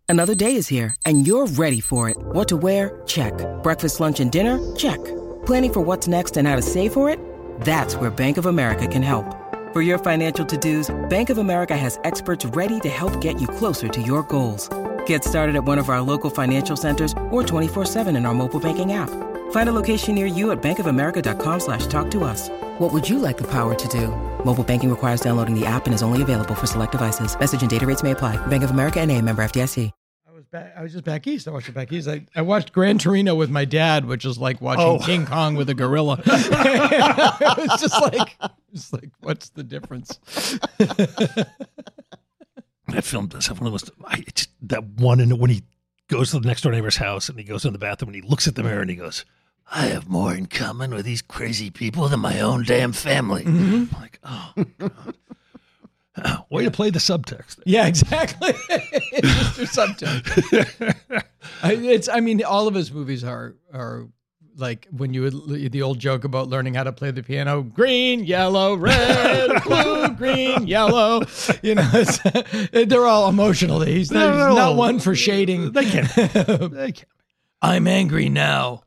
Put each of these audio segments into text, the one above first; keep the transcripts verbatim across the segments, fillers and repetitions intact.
Another day is here, and you're ready for it. What to wear? Check. Breakfast, lunch, and dinner? Check. Planning for what's next and how to save for it? That's where Bank of America can help. For your financial to-dos, Bank of America has experts ready to help get you closer to your goals. Get started at one of our local financial centers or twenty-four seven in our mobile banking app. Find a location near you at bankofamerica.com slash talk to us. What would you like the power to do? Mobile banking requires downloading the app and is only available for select devices. Message and data rates may apply. Bank of America N A, member F D I C. I was back, I was just back east. I watched it back east. I, I watched Gran Torino with my dad, which is like watching Oh. King Kong with a gorilla. It was just like, just like, what's the difference? That film does have one of those. I, it's that one in when he goes to the next door neighbor's house and he goes in the bathroom and he looks at the mirror and he goes, "I have more in common with these crazy people than my own damn family." Mm-hmm. I'm like, oh God. Uh, way to play the subtext. Yeah, exactly. It's just your subtext. I, it's. I mean, all of his movies are are like when you would the old joke about learning how to play the piano: green, yellow, red, blue, green, yellow. You know, it's, they're all emotional. He's not, No, no, he's not no. one for shading. They can't. They can't. I'm angry now.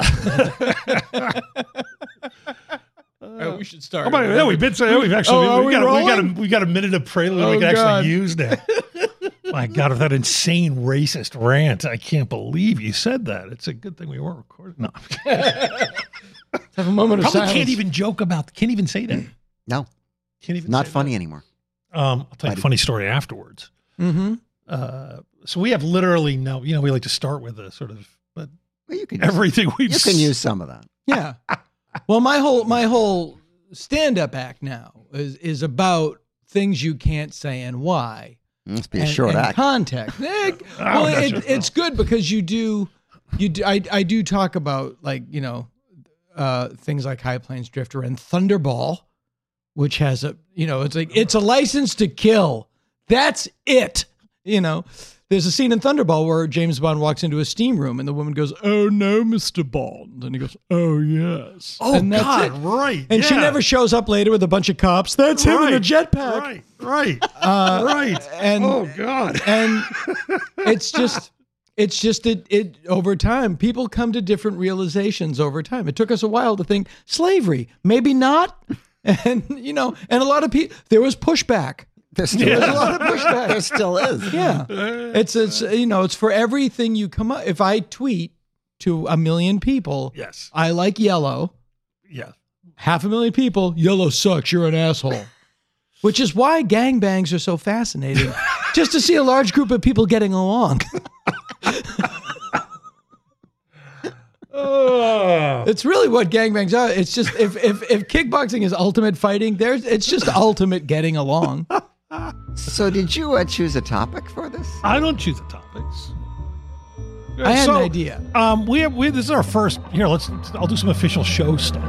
Uh, we should start. Oh, by the way, yeah, we've been saying we've actually Oh, are we, we got, we got a rolling? we got a minute of prelude Oh, we can God. actually use now. My God, with that insane racist rant, I can't believe you said that. It's a good thing we weren't recording. No, Let's have a moment of probably silence. can't even joke about. Can't even say that. No, Can't even. not say funny anymore. that. Um, I'll tell you a funny story afterwards. Mm-hmm. Uh, so we have literally no. You know, we like to start with a sort of, but Well, you can use, everything we've you can use some of that. Yeah. Well, my whole my whole stand-up act now is is about things you can't say and why. Must be a and, short and act. context. Eh, well, not it, sure. it's good because you do, you do. I I do talk about like you know, uh, things like High Plains Drifter and Thunderball, which has a you know it's like it's a license to kill. That's it. You know, there's a scene in Thunderball where James Bond walks into a steam room and the woman goes, "Oh no, Mister Bond," and he goes, "Oh yes." Oh and that's God, it. right? And she yeah. never shows up later with a bunch of cops. That's him in a Right, jetpack. Right, right, Uh, right. and- oh God, And it's just, it's just it, it over time, people come to different realizations over time. It took us a while to think slavery, maybe not. And, you know, and a lot of people, there was pushback. There still There's a is. lot of pushback. There still is. Yeah. It's, it's, you know, it's for everything you come up. If I tweet to a million people, yes, I like yellow, yeah. half a million people, yellow sucks, you're an asshole. Which is why gangbangs are so fascinating. Just to see a large group of people getting along. Oh, It's really what gangbangs are. It's just if if if kickboxing is ultimate fighting, there's it's just ultimate getting along. So did you uh, choose a topic for this? I don't choose the topics. I had So, an idea. Um, we have we this is our first. Here, let's. I'll do some official show stuff.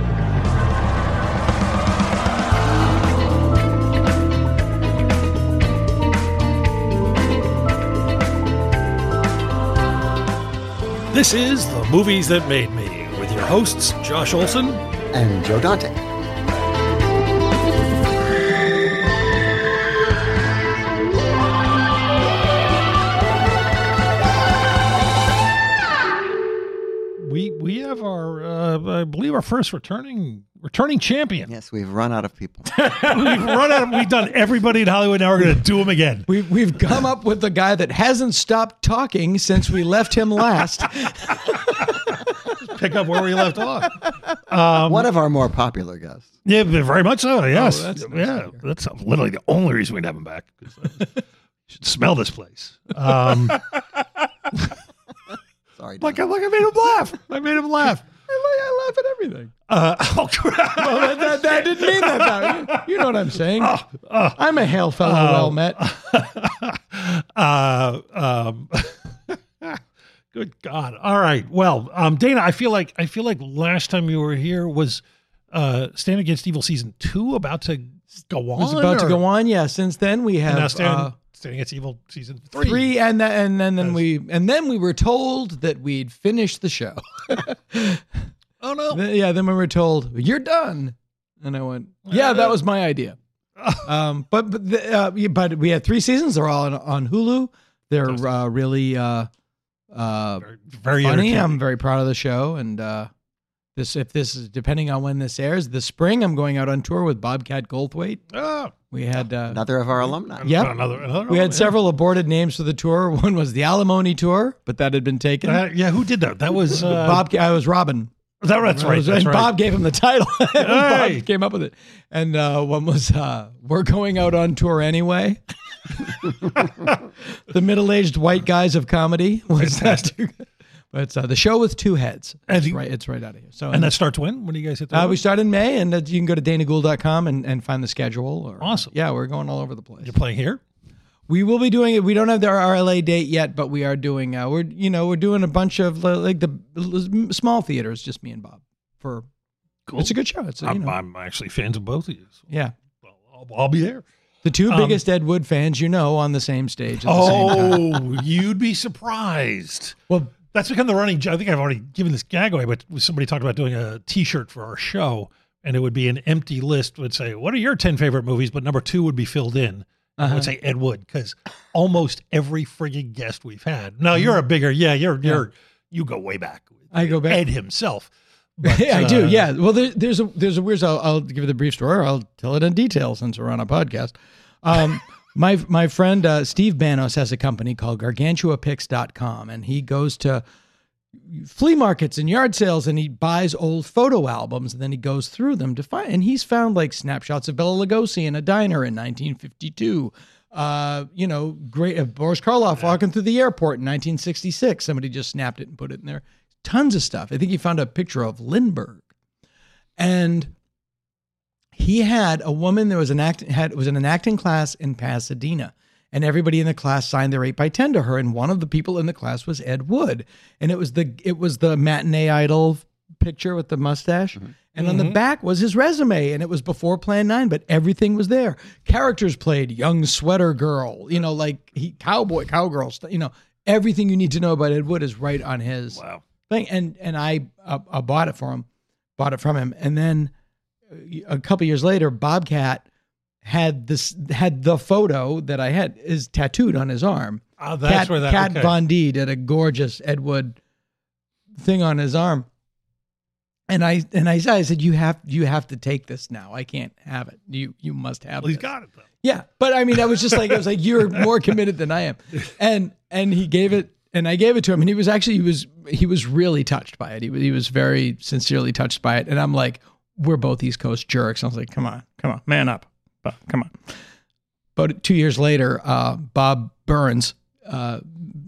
This is The Movies That Made Me, with your hosts, Josh Olson. And Joe Dante. We we have our, uh, I believe, our first returning returning champion. Yes, we've run out of people. We've run out of, we've done everybody in Hollywood, now we're going to do them again. We've we've come up with the guy that hasn't stopped talking since we left him last. Pick up where we left off. Um, One of our more popular guests. Yeah, very much so. Yes, that's nice yeah, to hear. that's literally the only reason we'd have him back. 'Cause, uh, you should smell this place. Um, Sorry. like, Don. I- like I made him laugh. I made him laugh. I laugh at everything. Uh, oh crap! Well, that, that, that didn't mean that. Though. You, you know what I'm saying. I'm a hail fellow well met. uh, um, good God! All right. Well, um, Dana, I feel like I feel like last time you were here was uh, Stand Against Evil season two about to go on. It was about to or- go on. Yeah. Since then we And now have Stand, uh, Stand Against Evil season three. three, and then and then, then Yes. we and then we were told that we'd finished the show. Oh no! Then- yeah. Then we were told you're done, and I went, yeah, that was my idea. um, but but the, uh, yeah, but we had three seasons. They're all on, on Hulu. They're uh, really uh, uh, Very, very funny. entertaining. I'm very proud of the show. And uh, this, if this is depending on when this airs, this spring I'm going out on tour with Bobcat Goldthwait. Oh, We had uh, Another of our alumni. Yep. Another, another we one, had yeah. several aborted names for the tour. One was the Alimony Tour, but that had been taken. Uh, yeah, who did that? That was uh, Bob. I was Robin. That, that's right. and That's right. Bob gave him the title. Hey. Bob came up with it. And uh, one was uh, "We're Going Out on Tour Anyway." The middle-aged white guys of comedy was that. But it's uh, the show with two heads. And It's you- right. It's right out of here. So And that starts when? When do you guys hit the uh, road? we start in May, and uh, you can go to dana gould dot com and, and find the schedule. Or, Awesome. Yeah, we're going all over the place. You're playing here? We will be doing it. We don't have our R L A date yet, but we are doing. Uh, we're you know we're doing a bunch of uh, like the l- small theaters, just me and Bob. For Cool. it's a good show. It's a, you I'm, know, I'm actually fans of both of you. So yeah. well, I'll, I'll be there. The two Um, biggest Ed Wood fans, you know, on the same stage. At the same time. Oh, you'd be surprised. Well, That's become the running joke. I think I've already given this gag away, but somebody talked about doing a T-shirt for our show, and it would be an empty list. Would say, "What are your ten favorite movies?" But number two would be filled in. I would say Ed Wood, because almost every frigging guest we've had. Now you're a bigger, yeah, you're you're you go way back. I go back. Ed himself. But, I do, uh, yeah. Well, there, there's a there's a weird. I'll, I'll give you the brief story. Or I'll tell it in detail since we're on a podcast. Um, my my friend uh, Steve Banos has a company called gargantua pix dot com, and he goes to flea markets and yard sales, and he buys old photo albums, and then he goes through them to find. And he's found like snapshots of Bela Lugosi in a diner in nineteen fifty-two. Uh, you know, great uh, Boris Karloff walking through the airport in nineteen sixty-six. Somebody just snapped it and put it in there. Tons of stuff. I think he found a picture of Lindbergh, and he had a woman that was an act had was in an acting class in Pasadena, and everybody in the class signed their eight by ten to her. And one of the people in the class was Ed Wood, and it was the it was the matinee idol picture with the mustache. Mm-hmm. And on the back was his resume, and it was before Plan nine, but everything was there. Characters played, young sweater girl, you know, like he cowboy, cowgirl, st- you know, everything you need to know about Ed Wood is right on his Wow. thing. And and I uh, I bought it for him, bought it from him, and then a couple years later, Bobcat had this had the photo that I had is tattooed on his arm. Oh, that's Cat, where that. Cat okay. Von D did a gorgeous Ed Wood thing on his arm. And I and I said, I said, you have you have to take this now. I can't have it. You you must have Well, he's this. got it though. Yeah, but I mean, I was just like, I was like, you're more committed than I am, and and he gave it, and I gave it to him, and he was actually he was he was really touched by it. He was he was very sincerely touched by it, and I'm like, we're both East Coast jerks. I was like, come on, come on, man up, Bob, come on. But two years later, uh, Bob Burns uh,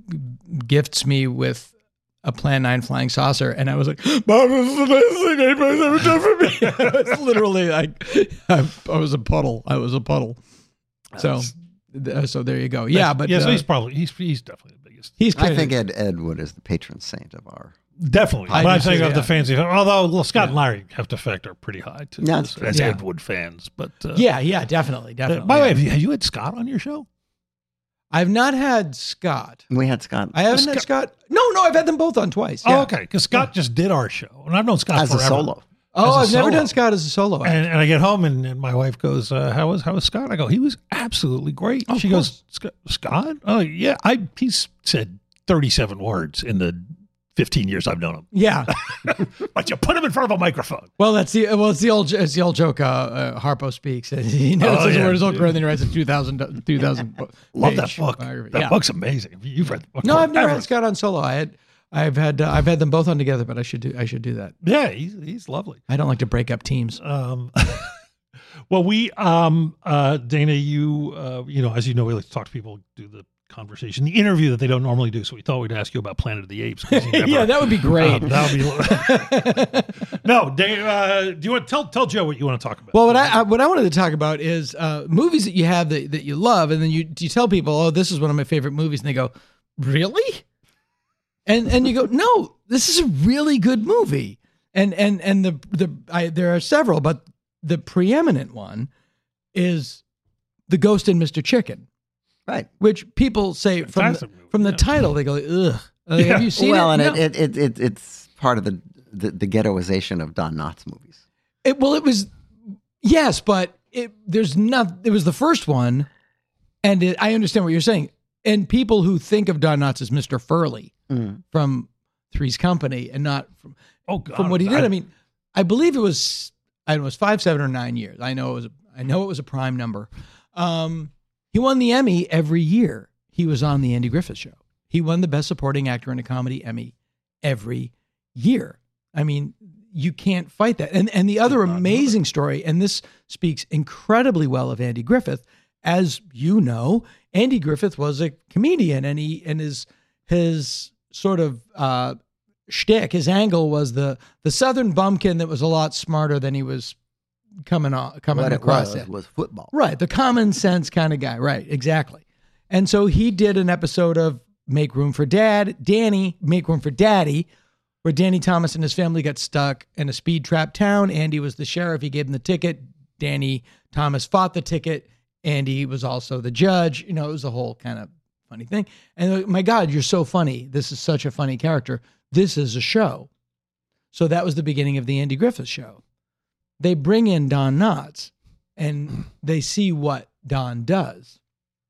gifts me with a Plan nine flying saucer, and I was like, Bob, this is the best thing anybody's ever done for me. I was literally like, I, I was a puddle. I was a puddle. So, th- so there you go. Yeah, but yeah, so uh, he's probably he's he's definitely the biggest. he's. I think Ed Ed Wood is the patron saint of our. Definitely, I but do I'm saying too, of the yeah. fans. Although well, Scott and Larry have to factor pretty high too, Yeah, as, that's true. as Yeah. Ed Wood fans. But uh, Yeah, yeah, definitely, uh, definitely. by the way, yeah. have you, have you had Scott on your show? I've not had Scott. We had Scott I haven't had Scott. No, no, I've had them both on twice. Yeah. Oh, okay, because Scott just did our show, and I've known Scott as a forever. solo. Oh, as I've a never solo. done Scott as a solo. act. And, and I get home, and, and my wife goes, uh, "How was how was Scott?" I go, "He was absolutely great." Oh, she of goes, "Scott- "Scott? Oh yeah, I he's said thirty-seven words in the fifteen years I've known him." Yeah. But you put him in front of a microphone. Well, that's the well, it's the old it's the old joke. Uh, uh, Harpo speaks. He knows Oh, his yeah. word is all correct, and then he writes a two thousand two thousand. Love that book. biography. That Yeah. book's amazing. You've read the book. No, I've never forever. had Scott on solo. I had, I've had, uh, I've had them both on together, but I should do, I should do that. Yeah, he's he's lovely. I don't like to break up teams. Um, well, we, um, uh, Dana, you, uh, you know, as you know, we like to talk to people, do the conversation, the interview that they don't normally do. So we thought we'd ask you about Planet of the Apes. 'cause you never- Yeah, that would be great. Um, that would be. No, Dana, uh, do you want to tell tell Joe what you want to talk about? Well, what I, I what I wanted to talk about is uh, movies that you have that, that you love, and then you you tell people, oh, this is one of my favorite movies, and they go, really? And and you go, no, this is a really good movie. And and and the the I, there are several, but the preeminent one is The Ghost in Mister Chicken, Right. which people say from the, Fantastic movie, from the yeah. title, they go, ugh. Like, Yeah. Have you seen well, it? and No. it, it, it, it it's part of the, the the ghettoization of Don Knotts movies. It, well, it was, yes, but it, there's not, it was the first one. And it, I understand what you're saying. and people who think of Don Knotts as Mister Furley Mm. from Three's Company and not from Oh, God. from what he did. I- I mean, I believe it was I don't know, it was five, seven, or nine years. I know it was a, I know it was a prime number. Um, he won the Emmy every year he was on the Andy Griffith Show. He won the Best Supporting Actor in a Comedy Emmy every year. I mean, you can't fight that. And and the other amazing story, and this speaks incredibly well of Andy Griffith, as you know, Andy Griffith was a comedian, and he and his his sort of uh, shtick, his angle was the the Southern bumpkin that was a lot smarter than he was coming on coming What it across was it. was football. Right, the common sense kind of guy. Right, exactly. And so he did an episode of Make Room for Dad, Danny, Make Room for Daddy, where Danny Thomas and his family got stuck in a speed trap town. Andy was the sheriff. He gave them the ticket. Danny Thomas fought the ticket. Andy was also the judge. You know, it was a whole kind of funny thing. And uh, my God, you're so funny. This is such a funny character. This is a show. So that was the beginning of the Andy Griffith Show. They bring in Don Knotts and they see what Don does.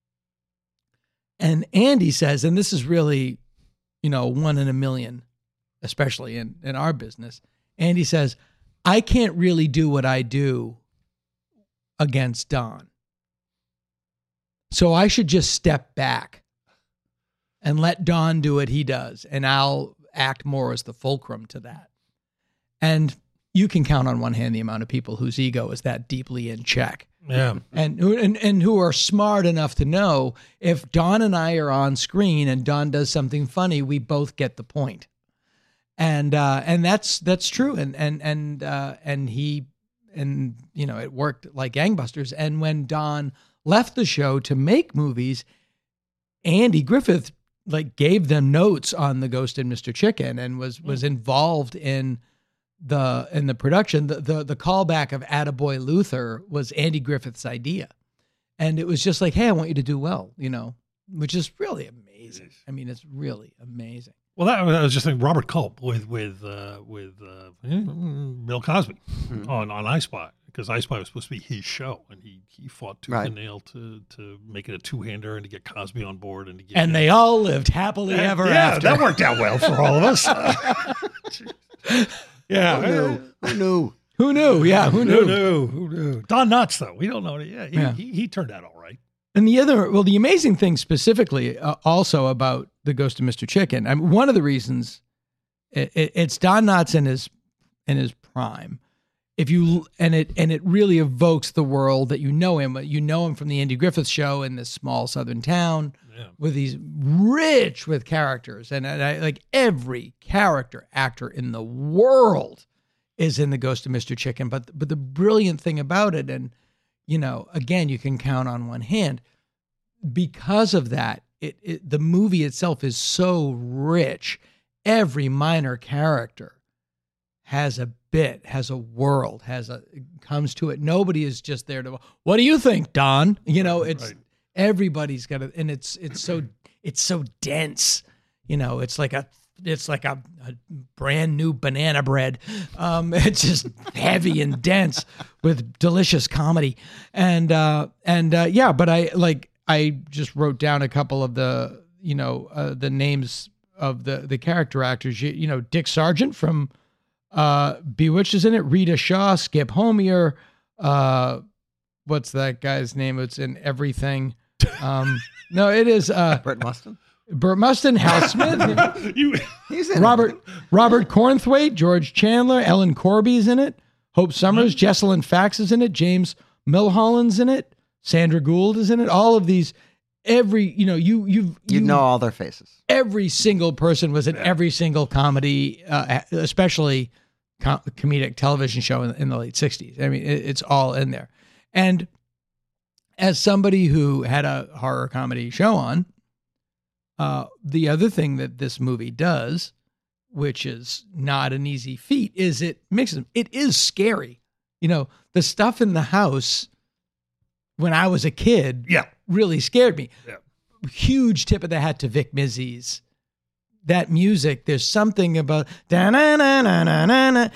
And Andy says, and this is really, you know, one in a million, especially in, in our business. Andy says, I can't really do what I do against Don. So I should just step back and let Don do what he does. And I'll act more as the fulcrum to that. And you can count on one hand the amount of people whose ego is that deeply in check. Yeah. And, who- and and who are smart enough to know if Don and I are on screen and Don does something funny, we both get the point. And uh, and that's that's true. And and and uh, and he and you know it worked like gangbusters. And when Don left the show to make movies, Andy Griffith like gave them notes on The Ghost and Mister Chicken and was was involved in the in the production. The the the callback of Attaboy Luther was Andy Griffith's idea. And it was just like, hey, I want you to do well, you know, which is really amazing. I mean, it's really amazing. Well, that, that was just like Robert Culp with with uh, with uh, Bill Cosby Mhm. on on I Spy, because I Spy was supposed to be his show, and he he fought tooth Right. and nail to to make it a two hander and to get Cosby on board and to get And they all lived happily ever yeah, after. that worked out well for all of us. yeah, Who knew? Who knew? Who knew? Yeah, who Who knew? knew? Who knew? Don Knotts, though, we don't know. Yeah, he, Yeah. He, he turned out all right. And the other, well, the amazing thing specifically uh, also about The Ghost of Mister Chicken, I mean, one of the reasons it, it, it's Don Knotts in his in his prime. If you and it and it really evokes the world that you know him. You know him from the Andy Griffith Show in this small southern town Yeah. with these rich with characters, and, and I, like every character actor in the world is in The Ghost of Mister Chicken. But but the brilliant thing about it, and you know, again, you can count on one hand. Because of that, it, it the movie itself is so rich. Every minor character has a bit, has a world, has a comes to it. Nobody is just there to. What do you think, Don? You know, it's Right. everybody's got it, and it's it's so it's so dense. You know, it's like a it's like a, a brand new banana bread. Um, it's just heavy and dense with delicious comedy, and uh, and uh, yeah. But I like I just wrote down a couple of the you know uh, the names of the the character actors. You, you know, Dick Sargent from uh, Bewitched is in it. Rita Shaw, Skip Homier. Uh, what's that guy's name? It's in everything. Um, no, it is uh, Burt Mustin. Burt Mustin, Hal Smith. You, He's in Robert it. Robert Cornthwaite, George Chandler, Ellen Corby's in it, Hope Summers, Jessalyn Fax is in it, James Milholland's in it, Sandra Gould is in it. All of these, every you know, you you've You know all their faces. every single person was in every single comedy, uh, especially com- comedic television show in, in the late sixties. I mean, it, it's all in there. And as somebody who had a horror comedy show on, uh, the other thing that this movie does, which is not an easy feat, is it mixes them. It is scary. You know, the stuff in the house when I was a kid yeah. really scared me. Yeah. Huge tip of the hat to Vic Mizzies. That music, there's something about da na na na na na na.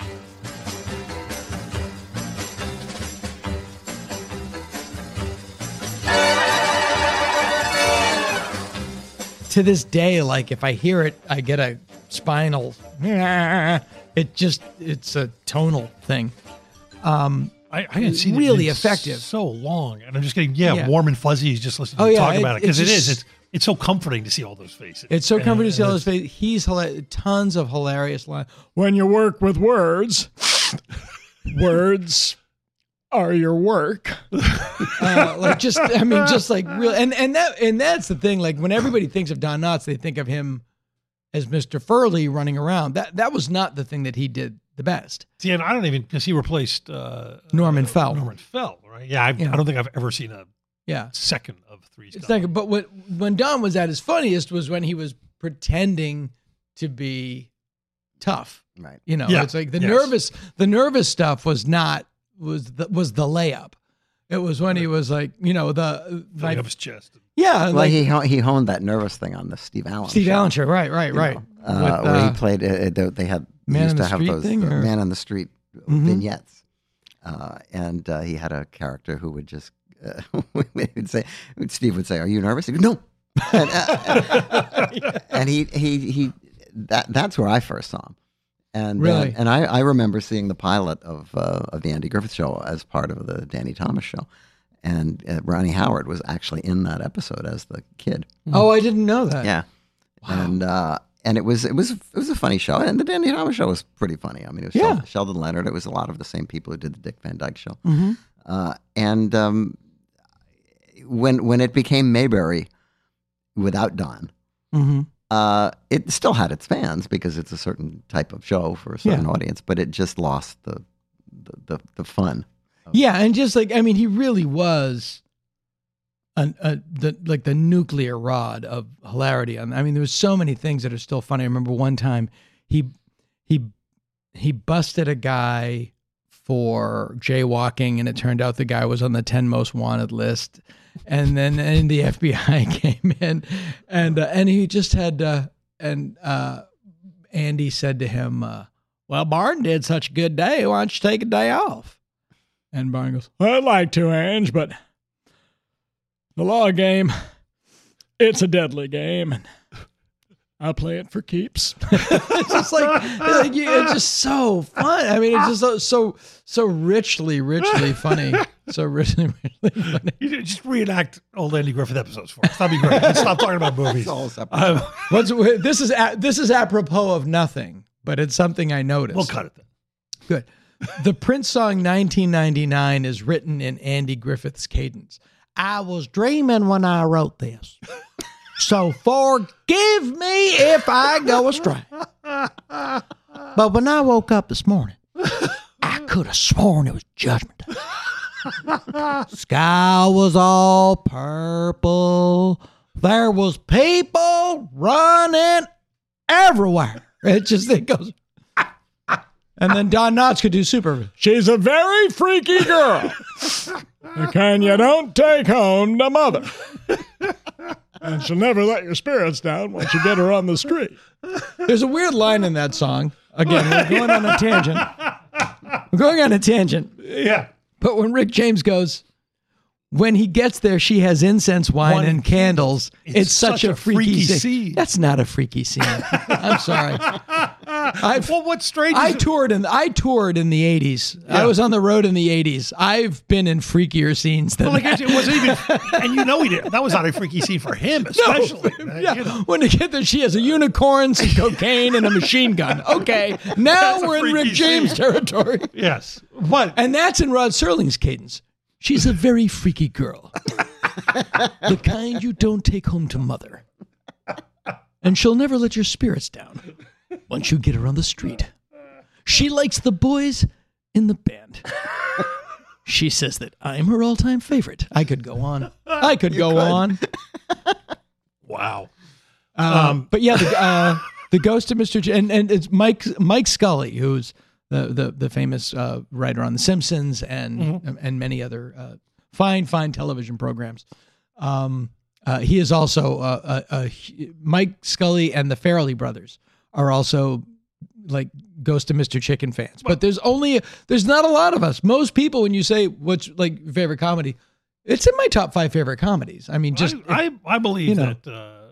to this day, like if I hear it, I get a spinal. It just it's a tonal thing. Um, I, I hadn't seen really it in effective. so long, and I'm just getting yeah, Yeah. warm and fuzzy. Just listening to Oh, you yeah, talk it- about it because it it's is. just- It's it's so comforting to see all those faces. It's so comforting to see all And those faces. He's hilarious. Tons of hilarious lines. When you work with words, words are your work. Uh, like just, I mean, just like real. And and that and that's the thing. Like when everybody thinks of Don Knotts, they think of him as Mister Furley running around. That that was not the thing that he did the best. See, and I don't even because he replaced uh, Norman uh, Fell. Norman Fell, right? Yeah, I, Yeah. I don't think I've ever seen a Yeah. second of Three's It's Company. like, but what, when Don was at his funniest was when he was pretending to be tough. Right. You know, Yeah. it's like the Yes. nervous, the nervous stuff was not was the, was the layup. It was when he was like, you know, the Filling like, up his chest. yeah, Well, like he ho- he honed that nervous thing on the Steve Allen. Steve show, Allen show, right, right, you right. know, uh, With, where uh, he played. Uh, they- they had they Man used on to the have Street those thing, uh, or- man on the street Mhm. vignettes, uh, and uh, he had a character who would just uh, would say, Steve would say, "Are you nervous?" He'd go, "No," and, uh, and he he he that that's where I first saw him. And uh, Really? and I, I remember seeing the pilot of uh, of the Andy Griffith Show as part of the Danny Thomas Show, and uh, Ronnie Howard was actually in that episode as the kid. Oh, I didn't know that. Yeah, and uh, and it was it was it was a funny show, and the Danny Thomas Show was pretty funny. I mean, it was Yeah. Sheldon, Sheldon Leonard. It was a lot of the same people who did the Dick Van Dyke Show, Mm-hmm. uh, and um, when when it became Mayberry without Don. Mm-hmm. Uh, it still had its fans because it's a certain type of show for a certain Yeah. audience, but it just lost the the, the, the fun. Yeah, and just like I mean, he really was an a, the like the nuclear rod of hilarity. On I mean, there was so many things that are still funny. I remember one time he he he busted a guy for jaywalking, and it turned out the guy was on the ten most wanted list. And then and the F B I came in, and uh, and he just had uh, and uh, Andy said to him, uh, "Well, Barton did such a good day. Why don't you take a day off?" And Barton goes, "I'd like to, Ange, but the law game, it's a deadly game, and I'll play it for keeps." It's just like, like you- it's just so fun. I mean, it's just so so so richly, richly funny. So richly, richly funny. You should just reenact old Andy Griffith episodes for us. That'd be great. Let's stop talking about movies. It's all separate. Um, What's this is a, this is apropos of nothing, but it's something I noticed. we'll cut it then. Good. The Prince song nineteen ninety-nine is written in Andy Griffith's cadence. I was dreaming when I wrote this, so forgive me if I go astray. But when I woke up this morning, I could have sworn it was Judgment Day. Sky was all purple. There was people running everywhere. It just it goes. And then Don Knotts could do super. She's a very freaky girl. The kind you don't take home to mother. And she'll never let your spirits down once you get her on the street. There's a weird line in that song. Again, we're going on a tangent. We're going on a tangent. Yeah. But when Rick James goes, when he gets there, she has incense, wine, Wine and and candles. It's, such, a freaky, freaky scene. scene. That's not a freaky scene. I'm sorry. I've, Well, what's strange I is toured in I toured in the eighties. I Yeah. was on the road in the eighties. I've been in freakier scenes than well, like that. it wasn't even, and you know he did. That was not a freaky scene for him, especially. Uh, Yeah, you know. when they get there, she has a unicorn, some cocaine, and a machine gun. Okay, now That's a we're in Rick freaky James scene. territory. Yes, but And that's in Rod Serling's cadence. She's a very freaky girl. The kind you don't take home to mother. And she'll never let your spirits down once you get her on the street. She likes the boys in the band. She says that I'm her all-time favorite. I could go on. I could go could. on. wow. Um, but yeah, the, uh, the Ghost of Mister J- and and it's Mike Mike Scully, who's the the the famous uh, writer on The Simpsons and Mm-hmm. and many other uh, fine fine television programs. Um, uh, he is also uh, a, a, Mike Scully and the Farrelly brothers are also like Ghost of Mister Chicken fans. But there's only there's not a lot of us. Most people, when you say what's like your favorite comedy, it's in my top five favorite comedies. I mean, just I, I, I believe you know, that uh,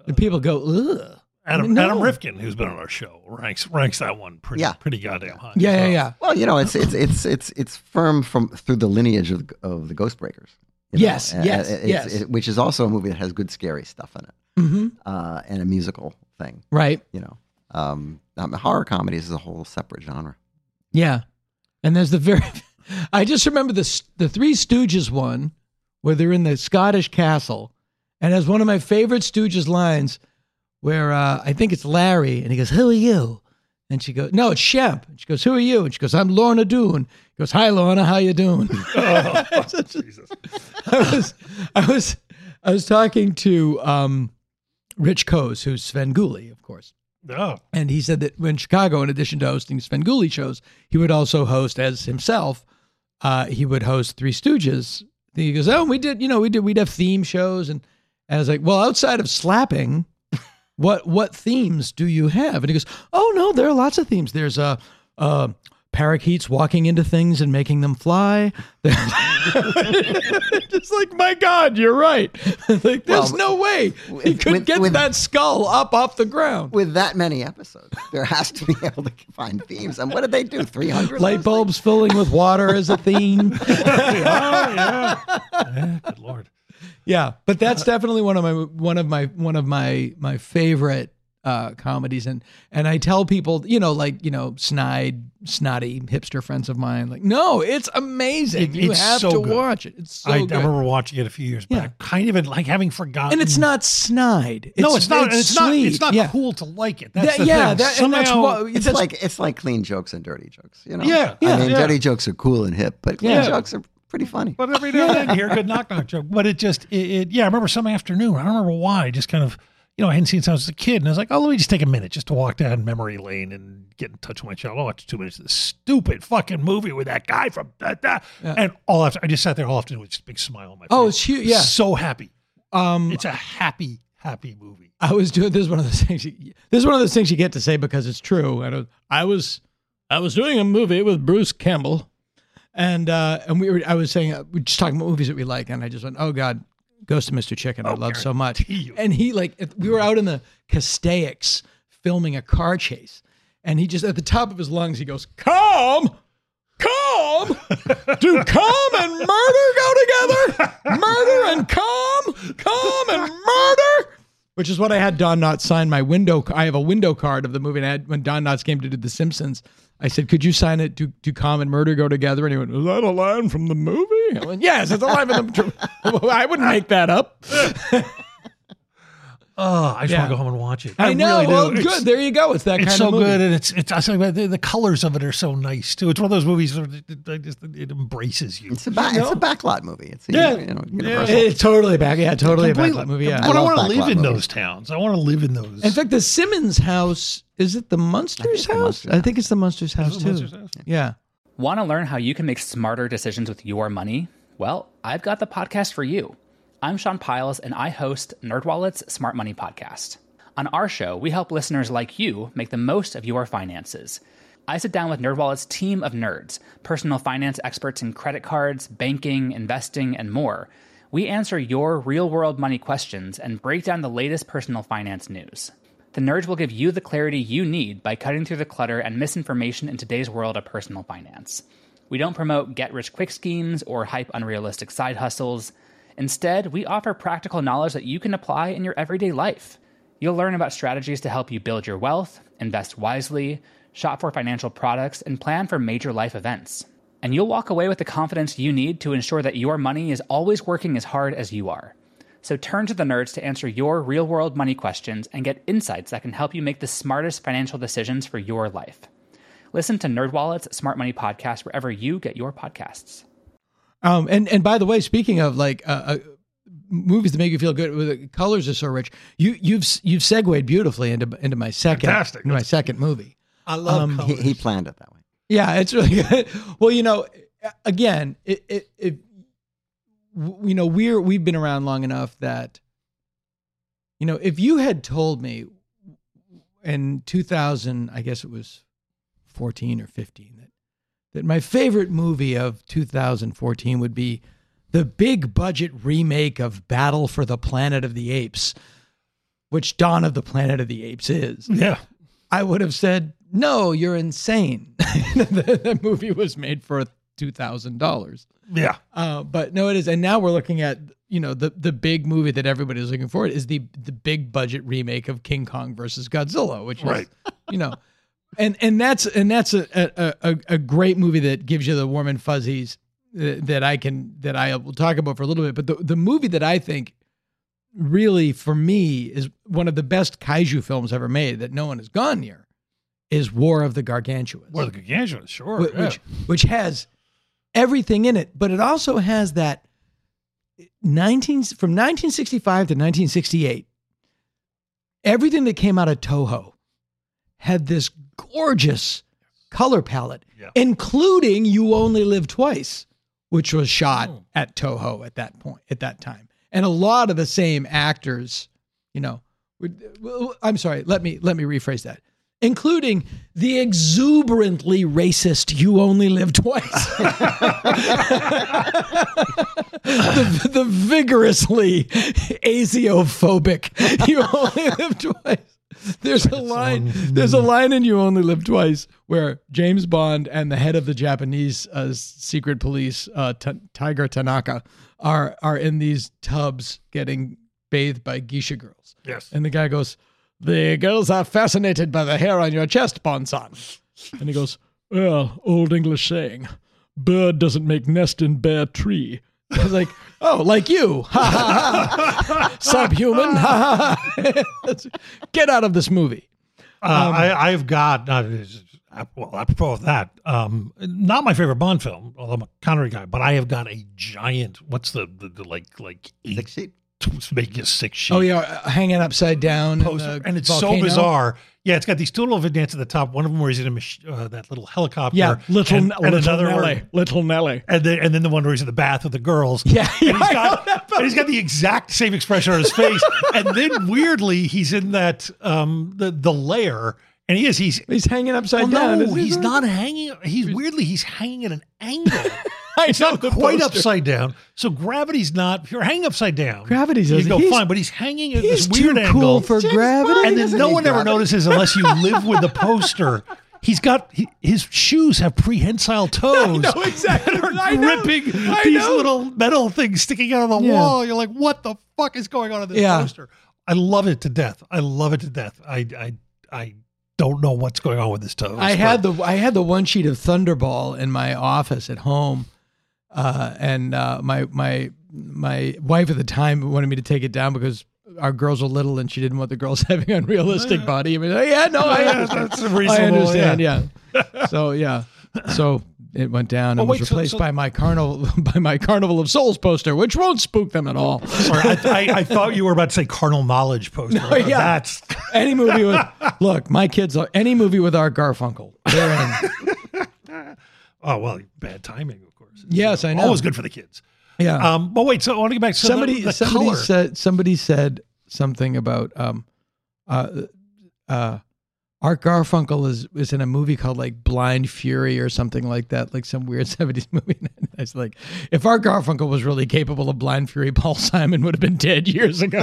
and people go, ugh. Adam, No. Adam Rifkin, who's been on our show, ranks ranks that one pretty Yeah. pretty goddamn high. Yeah, yeah, So, yeah. Well, you know, it's it's it's it's it's firm from through the lineage of of the Ghostbreakers. you know. Yes, Uh, yes, it's- yes. it- which is also a movie that has good scary stuff in it, Mm-hmm. uh, and a musical thing. Right. You know, um, um, horror comedies is a whole separate genre. Yeah. And there's the very, I just remember the, the Three Stooges one where they're in the Scottish castle. And as one of my favorite Stooges lines where uh, I think it's Larry and he goes, who are you? And she goes, no, it's Shemp. And she goes, who are you? And she goes, I'm Lorna Doone. He goes, hi, Lorna, how you doing? Oh, Jesus. I was, I was, I was talking to um, Rich Coase, who's Sven Gulli, of course. Oh, And he said that in Chicago, in addition to hosting Sven Gulli shows, he would also host as himself. Uh, he would host Three Stooges. He goes, oh, we did, you know, we did, we'd have theme shows. And, and I was like, well, outside of slapping, what what themes do you have? And he goes, oh, no, there are lots of themes. There's uh, uh, parakeets walking into things and making them fly. Just like, my God, you're right. Like, there's Well, no way he with- could with- get with- that skull up off the ground. With that many episodes, there has to be able to find themes. And what did they do? Three hundred Light bulbs filling with water as a theme. oh yeah. yeah. Good Lord. Yeah, but that's definitely one of my one of my one of my my favorite uh, comedies, and and I tell people, you know, like you know, snide, snotty hipster friends of mine, like, no, it's amazing. It- you it's have so to good. watch it. It's so I, I good, remember watching it a few years Yeah. back, kind of in, like having forgotten. and it's not snide. no, it's not. It's, not. sweet. It's not yeah. cool to like it. That's That- the yeah, thing. that, and that's Somehow- what It's that's, like it's like clean jokes and dirty jokes. You know. Yeah, yeah, I mean, yeah. dirty jokes are cool and hip, but clean Yeah. jokes are pretty funny. But every now and then you hear a good knock knock joke. But it just, it, it, yeah, I remember some afternoon, I don't remember why, I just kind of, you know, I hadn't seen it since I was a kid. And I was like, oh, let me just take a minute just to walk down memory lane and get in touch with my child. I'll watch two minutes of this stupid fucking movie with that guy from that. that. Yeah. And all after, I just sat there all afternoon with just a big smile on my face. oh, it's huge. Yeah, So happy. um, It's a happy, happy movie. I was doing this is one of those things. You, this is one of those things you get to say because it's true. I, don't, I was I was doing a movie with Bruce Campbell. And uh, and we were, I was saying, uh, we were just talking about movies that we like, and I just went, oh God, Ghost of Mister Chicken, I Oh, love so much. guarantee you. And he like, we were out in the Castaics filming a car chase, and he just at the top of his lungs, he goes, "Calm, calm, do calm and murder go together? Murder and calm, calm and murder." Which is what I had Don Knotts sign my window. I have a window card of the movie. And I had, when Don Knotts came to do The Simpsons, I said, could you sign it to, to calm and murder go together? And he went, is that a line from the movie? I went, yes, it's a line from the I wouldn't make that up. Oh, I just Yeah. want to go home and watch it. I, know. really do. Well, It's- good. There you go. It's that It's kind so of movie. good, and it's it's. I say the, the colors of it are so nice too. It's one of those movies that it, it, just, it embraces you. It's a back, it's a backlot movie. It's a, Yeah. you know, universal. It's totally back. Yeah, totally a Completely. backlot movie. Yeah. But I, I love want to live backlot in movies. those towns. I want to live in those. In fact, the Simmons house, is it the Munsters it's the house? Munsters I think it's the Munsters house the too. Munsters house? Yeah. Want to learn how you can make smarter decisions with your money? Well, I've got the podcast for you. I'm Sean Piles, and I host NerdWallet's Smart Money Podcast. On our show, we help listeners like you make the most of your finances. I sit down with NerdWallet's team of nerds, personal finance experts in credit cards, banking, investing, and more. We answer your real-world money questions and break down the latest personal finance news. The nerds will give you the clarity you need by cutting through the clutter and misinformation in today's world of personal finance. We don't promote get-rich-quick schemes or hype unrealistic side hustles. Instead, we offer practical knowledge that you can apply in your everyday life. You'll learn about strategies to help you build your wealth, invest wisely, shop for financial products, and plan for major life events. And you'll walk away with the confidence you need to ensure that your money is always working as hard as you are. So turn to the nerds to answer your real-world money questions and get insights that can help you make the smartest financial decisions for your life. Listen to NerdWallet's Smart Money Podcast wherever you get your podcasts. Um, and, and by the way, speaking of like uh, uh, movies that make you feel good, the colors are so rich. You you've you've segued beautifully into into my second Fantastic. into my second movie. I love um, He, colors. he planned it that way. Yeah, it's really good. Well, you know, again, it, it, it you know, we're we've been around long enough that, you know, if you had told me in two thousand, I guess it was fourteen or fifteen, that that my favorite movie of two thousand fourteen would be the big budget remake of Battle for the Planet of the Apes, which Dawn of the Planet of the Apes is, Yeah. I would have said, no, you're insane. the, the movie was made for two thousand dollars. Yeah. Uh, but no, it is. And now we're looking at, you know, the, the big movie that everybody's looking for is the the big budget remake of King Kong versus Godzilla, which is, Right. you know, and and that's and that's a, a a a great movie that gives you the warm and fuzzies that, that I can that I will talk about for a little bit. But the the movie that I think really for me is one of the best kaiju films ever made that no one has gone near is War of the Gargantuans. War of the Gargantuans, sure. Which, yeah. which, which has everything in it, but it also has that nineteen from nineteen sixty-five to nineteen sixty-eight. Everything that came out of Toho had this gorgeous color palette, Yeah. including You Only Live Twice, which was shot Oh. at Toho at that point, at that time, and a lot of the same actors. You know, would- well, I'm sorry. Let me let me rephrase that. Including the exuberantly racist You Only Live Twice. the, the vigorously Asiophobic You Only Live Twice. There's a line. There's a line in You Only Live Twice where James Bond and the head of the Japanese uh, secret police, uh, T- Tiger Tanaka, are are in these tubs getting bathed by geisha girls. Yes. And the guy goes, "The girls are fascinated by the hair on your chest, Bonson." And he goes, "Well, old English saying, bird doesn't make nest in bare tree." I was like, "Oh, like you. Ha ha ha. Subhuman. Ha ha ha. Get out of this movie." Uh, I, I've got, uh, well, apropos of that, um, not my favorite Bond film, although I'm a Connery guy, but I have got a giant, what's the, the, the like, like eight, Six sheet. making a six sheet Oh, yeah, uh, hanging upside down. in poster. the And it's volcano. so bizarre. Yeah, it's got these two little vignettes at the top. One of them where he's in a mach- uh, that little helicopter. Yeah, little, and, and little another Nelly. where, Little Nelly. and then and then the one where he's in the bath with the girls. Yeah, yeah, and he's I got know that and he's got the exact same expression on his face. And then weirdly, he's in that um the the lair, and he is he's He's hanging upside well, down. no, isn't he? he's not hanging. He's weirdly he's hanging at an angle. I It's know not the quite poster. upside down. So gravity's not. If you're hanging upside down, Gravity's you doesn't- go he's- fine. But he's hanging at He's this weird too angle. cool for James gravity. Bond. And then doesn't no need one ever gravity. notices unless you live with the poster. He's got he, his shoes have prehensile toes. know exactly. that are I know. gripping I these know. little metal things sticking out of the Yeah. wall. You're like, what the fuck is going on in this Yeah. poster? I love it to death. I love it to death. I I I don't know what's going on with his toes. I but- had the I had the one sheet of Thunderball in my office at home, uh, and uh, my my my wife at the time wanted me to take it down because our girls were little and she didn't want the girls having unrealistic body. I mean, yeah, no, I Yeah, understand. that's I reasonable, understand. Yeah. So yeah, so it went down and Oh, was wait, so- replaced so- by my carnival by my Carnival of Souls poster, which won't spook them at all. Sorry, I, I, I thought you were about to say carnal knowledge poster. No, yeah. That's Any movie with look, my kids are any movie with Art Garfunkel. They're in. oh well, bad timing, of course. Yes, I know. Always good for the kids. Yeah. Um, but wait, so I want to get back to somebody the, the somebody color. said somebody said something about um uh uh Art Garfunkel is is in a movie called like Blind Fury or something like that, like some weird seventies movie. And I was like, if Art Garfunkel was really capable of Blind Fury, Paul Simon would have been dead years ago.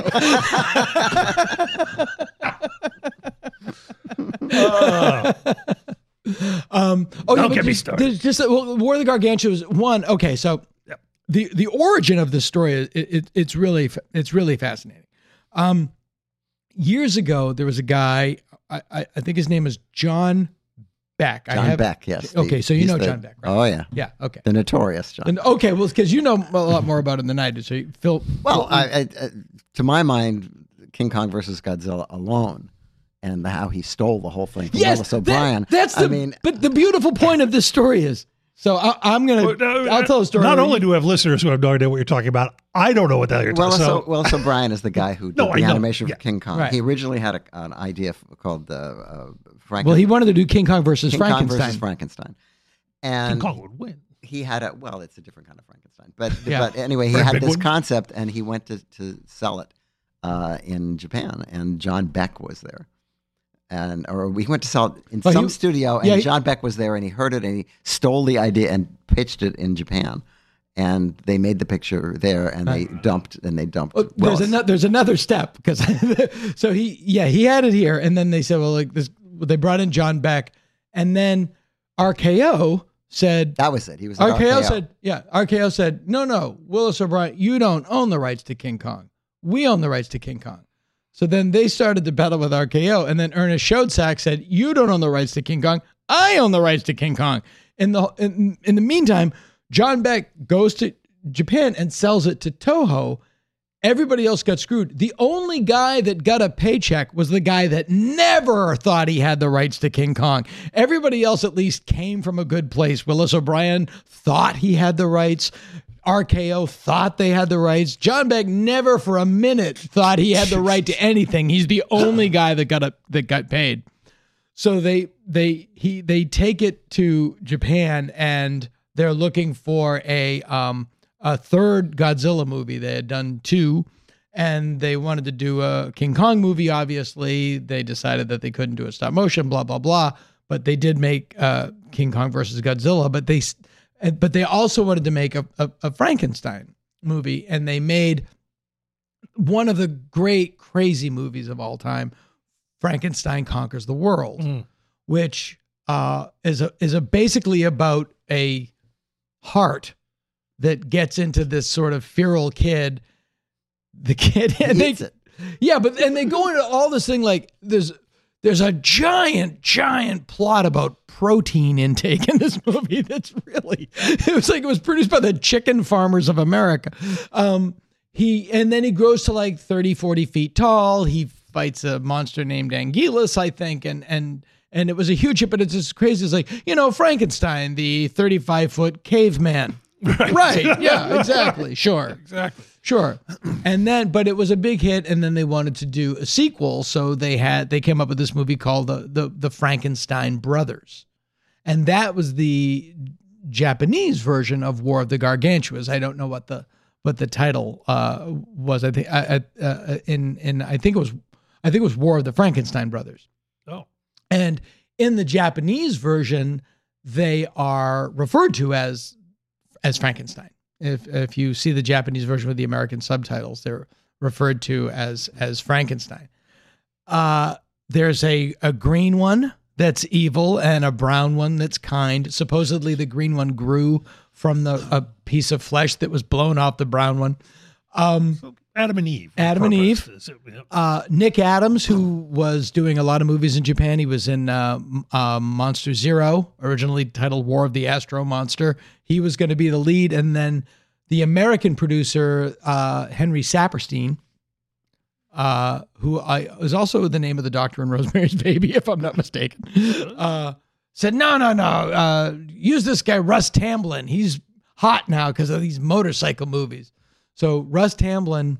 Uh, Um, oh, Don't yeah, but get me just, started. there's just well, War of the Gargantuans. One, okay, so Yep. the the origin of this story, it, it, it's really it's really fascinating. Um, years ago, there was a guy. I, I, I think his name is John Beck. I John have, Beck, yes. The- Okay, so you he's know the- John Beck, right? Oh yeah, Yeah. Okay. the notorious John. And, okay, well, because you know a lot more about him than I do. So, you, Phil. Well, Phil- I, I, I, to my mind, King Kong versus Godzilla alone, and how he stole the whole thing from yes, Ellis that- O'Brien. that's the. I mean, but the beautiful point of this story is. So I, I'm gonna. no, I'll tell a story. Not where only you- do we have listeners who have no idea what you're talking about, I don't know what the hell you're Willis, talking O- about. Willis O'Brien is the guy who did No, I the know. animation Yeah. for King Kong. Right. He originally had a, an idea f- called uh, uh, Franken- well, he wanted to do King Kong versus King Frankenstein. Kong versus Frankenstein. And King Kong would win. he had a well, it's a different kind of Frankenstein, but Yeah. but anyway, he Very had big this one. concept, and he went to to sell it uh, in Japan, and John Beck was there, and or we went to sell it in Oh, some he- studio, and yeah, he- John Beck was there, and he heard it, and he stole the idea and pitched it in Japan, and they made the picture there, and they dumped and they dumped. Oh, Willis. there's another there's another step because so he yeah he had it here, and then they said, well, like this, they brought in John Beck, and then R K O said That was it. He was at R K O, R K O. said yeah R K O said no no Willis O'Brien, you don't own the rights to King Kong, we own the rights to King Kong. So then they started to battle with R K O, and then Ernest Schoedsack said, you don't own the rights to King Kong, I own the rights to King Kong. In the in, in the meantime, John Beck goes to Japan and sells it to Toho. Everybody else got screwed. The only guy that got a paycheck was the guy that never thought he had the rights to King Kong. Everybody else at least came from a good place. Willis O'Brien thought he had the rights. R K O thought they had the rights. John Beck never for a minute thought he had the right to anything. He's the only guy that got a, that got paid. So they they he they take it to Japan, and they're looking for a um a third Godzilla movie. They had done two, and they wanted to do a King Kong movie. Obviously, they decided that they couldn't do a stop motion. Blah blah blah. But they did make uh, King Kong versus Godzilla. But they but they also wanted to make a, a, a Frankenstein movie, and they made one of the great crazy movies of all time, Frankenstein Conquers the World, mm. which uh, is a is a basically about a heart that gets into this sort of feral kid. The kid, and they, it. yeah, but and they go into all this thing like there's there's a giant giant plot about protein intake in this movie. That's really it was like it was produced by the chicken farmers of America. Um, he and then he grows to like thirty, forty feet tall. He fights a monster named Anguillus, I think, and and and it was a huge hit, but it's just crazy. It's like, you know, Frankenstein, the thirty-five foot caveman. Right. right. Yeah, exactly. Sure. Exactly. Sure. And then, but it was a big hit, and then they wanted to do a sequel, so they had they came up with this movie called the the, the Frankenstein Brothers, and that was the Japanese version of War of the Gargantuas. I don't know what the what the title uh, was. I think uh, uh, in in I think it was I think it was War of the Frankenstein Brothers. Oh. And in the Japanese version, they are referred to as as Frankenstein. If if you see the Japanese version with the American subtitles, they're referred to as as Frankenstein. Uh, there's a, a green one that's evil and a brown one that's kind. Supposedly the green one grew from the a piece of flesh that was blown off the brown one. Um, so Adam and Eve. Adam and Eve. Uh, Nick Adams, who was doing a lot of movies in Japan. He was in uh, uh, Monster Zero, originally titled War of the Astro Monster. He was going to be the lead. And then the American producer, uh, Henry Saperstein, uh, who I was also the name of the doctor in Rosemary's Baby, if I'm not mistaken, uh, said, no, no, no, uh, use this guy, Russ Tamblyn. He's hot now because of these motorcycle movies. So Russ Tamblyn,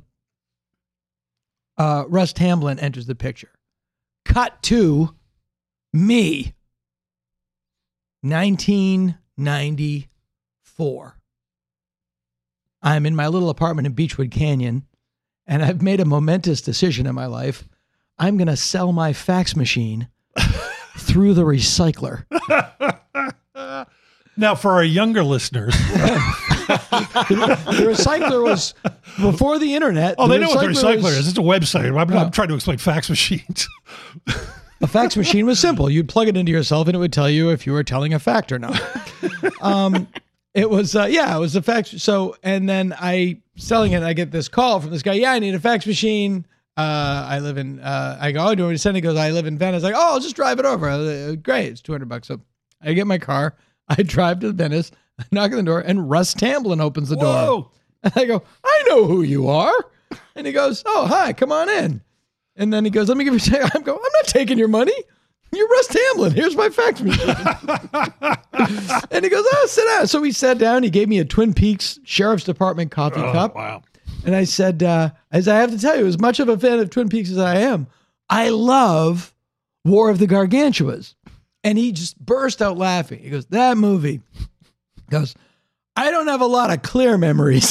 uh, Russ Tamblyn enters the picture. Cut to me, nineteen ninety-four. I'm in my little apartment in Beechwood Canyon, and I've made a momentous decision in my life. I'm going to sell my fax machine through the recycler. Now, for our younger listeners, the recycler was before the internet. Oh, the they know what the recycler was, is. It's a website. I'm, yeah. I'm trying to explain fax machines. A fax machine was simple. You'd plug it into yourself, and it would tell you if you were telling a fact or not. Um, it was, uh, yeah, it was a fax. So, and then I selling it, I get this call from this guy. Yeah, I need a fax machine. Uh, I live in, uh, I go, oh, do you want me to send it? He goes, I live in Venice. I go, oh, I'll just drive it over. Uh, great. It's two hundred bucks. So I get my car. I drive to Venice, I knock on the door, and Russ Tamblyn opens the Whoa. door. And I go, I know who you are. And he goes, oh, hi, come on in. And then he goes, let me give you a second. I'm going, I'm not taking your money. You're Russ Tamblyn. Here's my fax machine. And he goes, oh, sit down. So we sat down. He gave me a Twin Peaks Sheriff's Department coffee oh, cup. Wow. And I said, uh, as I have to tell you, as much of a fan of Twin Peaks as I am, I love War of the Gargantuas. And he just burst out laughing. He goes, that movie. He goes, I don't have a lot of clear memories.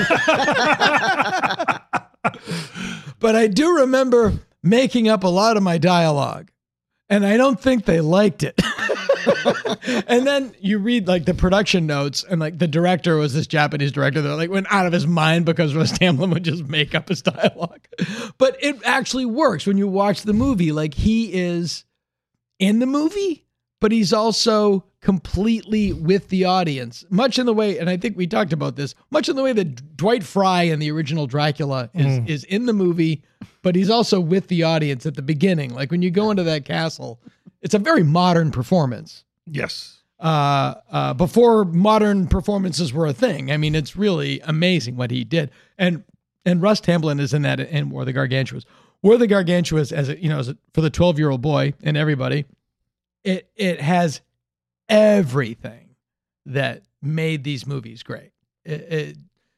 But I do remember making up a lot of my dialogue. And I don't think they liked it. And then you read like the production notes, and like the director was this Japanese director that like went out of his mind because Russ Tamblyn would just make up his dialogue. But it actually works when you watch the movie. Like he is in the movie, but he's also completely with the audience, much in the way, and I think we talked about this, much in the way that Dwight Fry in the original Dracula is, mm. is in the movie, but he's also with the audience at the beginning. Like when you go into that castle, it's a very modern performance. Yes. Uh, uh, before modern performances were a thing. I mean, it's really amazing what he did. And and Russ Tamblyn is in that in War of the Gargantuas. War of the Gargantuas, as a, you know, as a, for the twelve-year-old boy and everybody, it it has everything that made these movies great. It, it,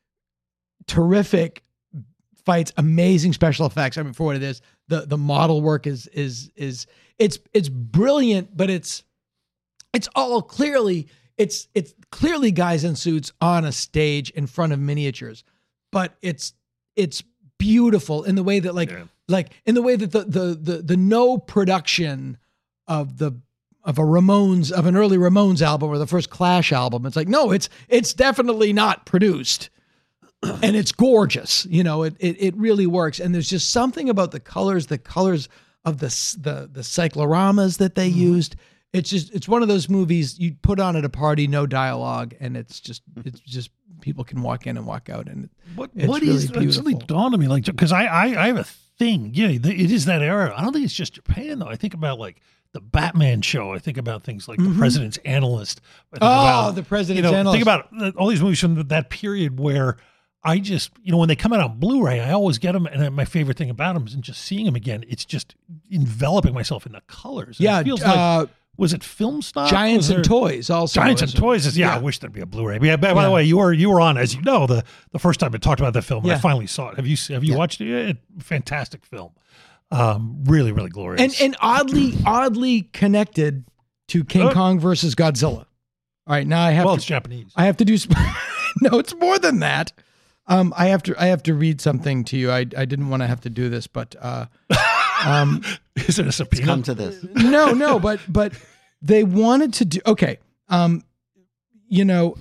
terrific fights, amazing special effects. I mean, for what it is, the the model work is is is it's it's brilliant, but it's it's all clearly it's it's clearly guys in suits on a stage in front of miniatures, but it's it's beautiful in the way that like yeah. like in the way that the the the the no production of the of a Ramones, of an early Ramones album or the first Clash album. It's like, no, it's, it's definitely not produced and it's gorgeous. You know, it, it, it really works. And there's just something about the colors, the colors of the, the, the cycloramas that they mm. used. It's just, it's one of those movies you put on at a party, no dialogue. And it's just, it's just, people can walk in and walk out. And what, it's what really is, beautiful. It's really dawned on me, like, cause I, I, I have a thing. Yeah. It is that era. I don't think it's just Japan though. I think about like, the Batman show. I think about things like mm-hmm. The President's Analyst. I think oh, about, The President's you know, Analyst. Think about all these movies from that period where I just, you know, when they come out on Blu-ray, I always get them. And my favorite thing about them is just seeing them again. It's just enveloping myself in the colors. And yeah. It feels uh, like, was it film stock? Giants there, and Toys also. Giants and Toys is, yeah, yeah, I wish there'd be a Blu-ray. But yeah, by, by yeah. the way, you were, you were on, as you know, the, the first time I talked about the film, yeah. and I finally saw it. Have you, have you yeah. watched it? Yeah, fantastic film. Um, really, really glorious. And and oddly, oddly connected to King uh, Kong versus Godzilla. All right, now I have well, to, it's Japanese. I have to do, no, it's more than that. Um, I have to, I have to read something to you. I, I didn't want to have to do this, but, uh, um, is it a subpoena? Come to this. No, no, but, but they wanted to do, okay. Um, you know,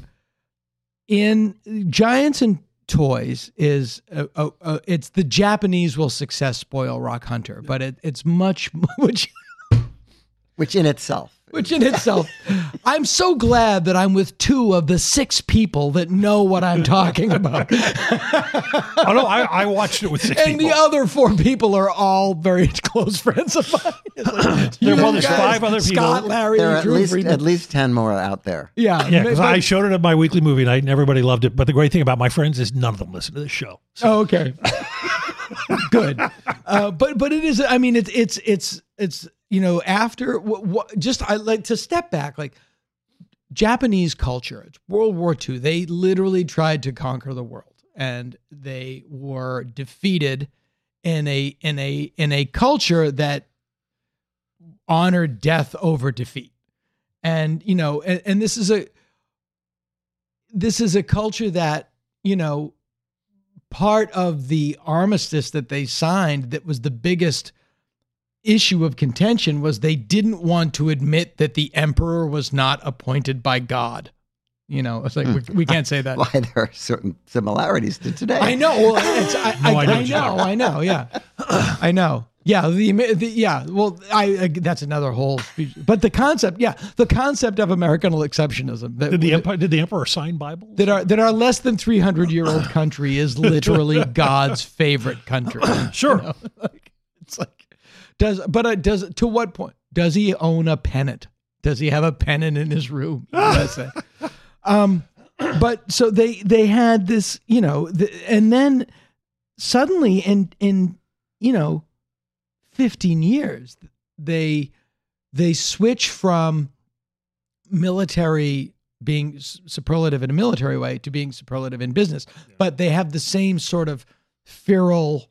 in Giants and Toys is uh, uh, uh, it's the Japanese will success spoil Rock Hunter, but it, it's much which which in itself which in itself I'm so glad that I'm with two of the six people that know what I'm talking about. Oh no, I, I watched it with six and people. The other four people are all very close friends of mine. Like, there, well, there's guys, five other people. Scott, Larry, there are at Drew least Friedman. at least ten more out there. Yeah, yeah. Because I showed it at my weekly movie night, and everybody loved it. But the great thing about my friends is none of them listen to this show. So. Oh, okay. Good. Uh, but but it is. I mean, it's it's it's it's you know after what, what just I like to step back like Japanese culture. It's World War Two. They literally tried to conquer the world, and they were defeated in a in a in a culture that honored death over defeat. And you know, and, and this is a this is a culture that you know. Part of the armistice that they signed that was the biggest issue of contention was they didn't want to admit that the emperor was not appointed by God. You know, it's like, we, we can't say that. Why there are certain similarities to today. I know. Well, it's, I, no, I, I know, I know, I know. Yeah. I know. Yeah. The, the yeah. Well, I, I, that's another whole speech, but the concept, yeah, the concept of American exceptionalism. That, did the empire, did the emperor sign Bibles? That our, that our less than three hundred year old country is literally God's favorite country. Sure. You know? Like, it's like, does, but uh, does, to what point does he own a pennant? Does he have a pennant in his room? um, but so they, they had this, you know, the, and then suddenly in, in, you know, fifteen years, they they switch from military being superlative in a military way to being superlative in business, yeah. But they have the same sort of feral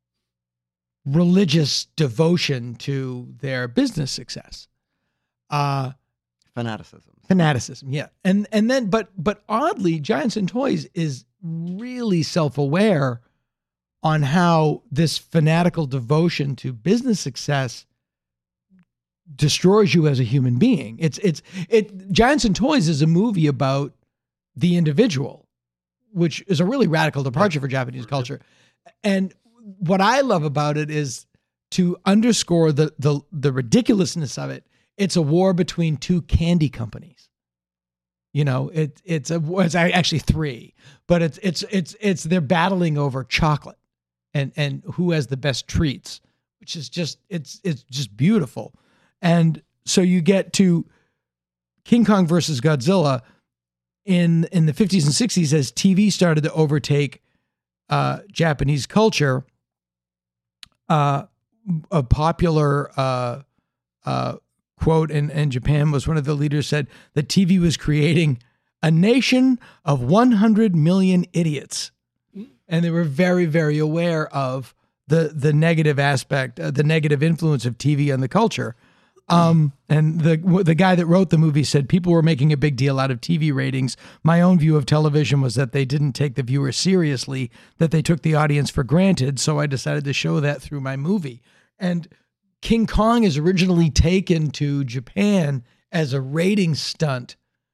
religious devotion to their business success. Uh, fanaticism. Fanaticism, yeah. And and then but but oddly, Giants and Toys is really self-aware on how this fanatical devotion to business success destroys you as a human being. It's it's it. Giants and Toys is a movie about the individual, which is a really radical departure for Japanese culture. And what I love about it is to underscore the the the ridiculousness of it. It's a war between two candy companies. You know, it it's a it's actually three, but it's it's it's it's they're battling over chocolate and and who has the best treats, which is just it's it's just beautiful. And so you get to King Kong versus Godzilla in in the fifties and sixties as T V started to overtake uh, Japanese culture. Uh, a popular uh, uh, quote in, in Japan was one of the leaders said that T V was creating a nation of one hundred million idiots. And they were very, very aware of the the negative aspect, uh, the negative influence of T V on the culture. Um, and the the guy that wrote the movie said people were making a big deal out of T V ratings. My own view of television was that they didn't take the viewer seriously, that they took the audience for granted. So I decided to show that through my movie. And King Kong is originally taken to Japan as a rating stunt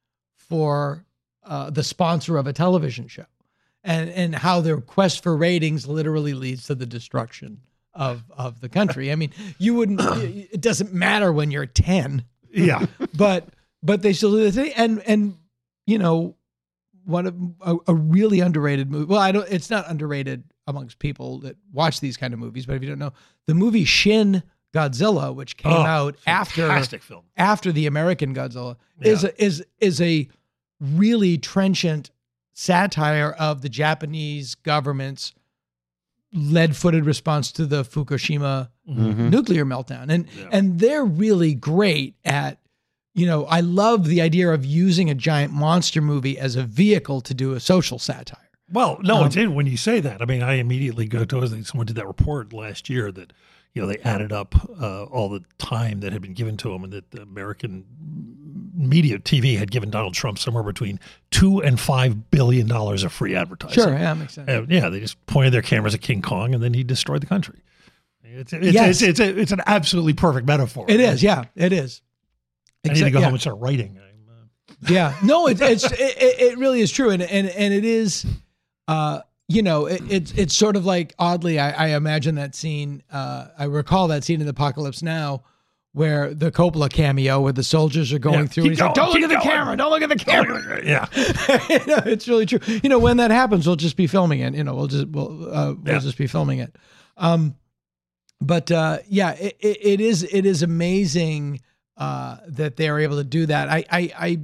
for uh, the sponsor of a television show, and and how their quest for ratings literally leads to the destruction of of the country. I mean, you wouldn't. It doesn't matter when you're ten. Yeah, but but they still do the thing, and and you know, one of a, a really underrated movie. Well, I don't. It's not underrated amongst people that watch these kind of movies. But if you don't know, the movie Shin Godzilla, which came oh, out after fantastic film. after the American Godzilla, Yeah. is a, is is a really trenchant satire of the Japanese government's lead-footed response to the Fukushima Mhm. nuclear meltdown. And Yeah. and they're really great at, you know, I love the idea of using a giant monster movie as a vehicle to do a social satire. Well, no, Um, it's in when you say that. I mean, I immediately go to, I think someone did that report last year that, you know, they added up uh, all the time that had been given to them, and that the American media T V had given Donald Trump somewhere between two and five billion dollars of free advertising. Sure, yeah, that makes sense. And, yeah, they just pointed their cameras at King Kong, and then he destroyed the country. It's it's Yes. it's, it's, a, it's an absolutely perfect metaphor. It is, yeah, it is. I need to Exact- go yeah. home and start writing. I'm, uh, Yeah, no, it, it's it, it really is true, and and and it is, uh, you know, it, it's it's sort of like oddly, I, I imagine that scene. Uh, I recall that scene in Apocalypse Now, where the Coppola cameo, where the soldiers are going Yeah, through. keep And he's like, going, "Don't look keep at the going. camera! Don't look at the camera!" yeah. You know, it's really true. You know, when that happens, we'll just be filming it. You know, we'll just we'll uh, we'll Yeah. just be filming it. Um, but uh, yeah, it, it, it is it is amazing uh, that they are able to do that. I I, I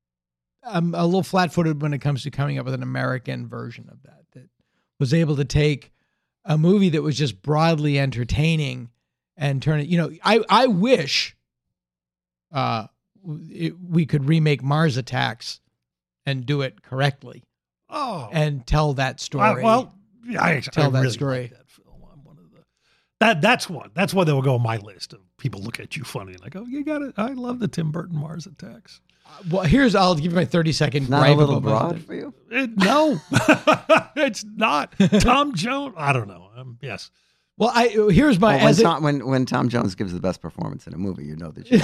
I'm a little flat-footed when it comes to coming up with an American version of that that was able to take a movie that was just broadly entertaining and turn it. You know, I I wish uh, it, we could remake Mars Attacks and do it correctly Oh, and tell that story. I, well, yeah, I, Tell I that really story. like that film. I'm one of the that that's one. That's one that will go on my list of people look at you funny and like, oh, you got it. I love the Tim Burton Mars Attacks. well, here's I'll give you my thirty second. Not a gripe little about Mars broad Attacks. for you? It, no, it's not. Tom Jones. I don't know. Um, yes. Well, I here's my Well, when, as it- Tom, when, when Tom Jones gives the best performance in a movie, you know that you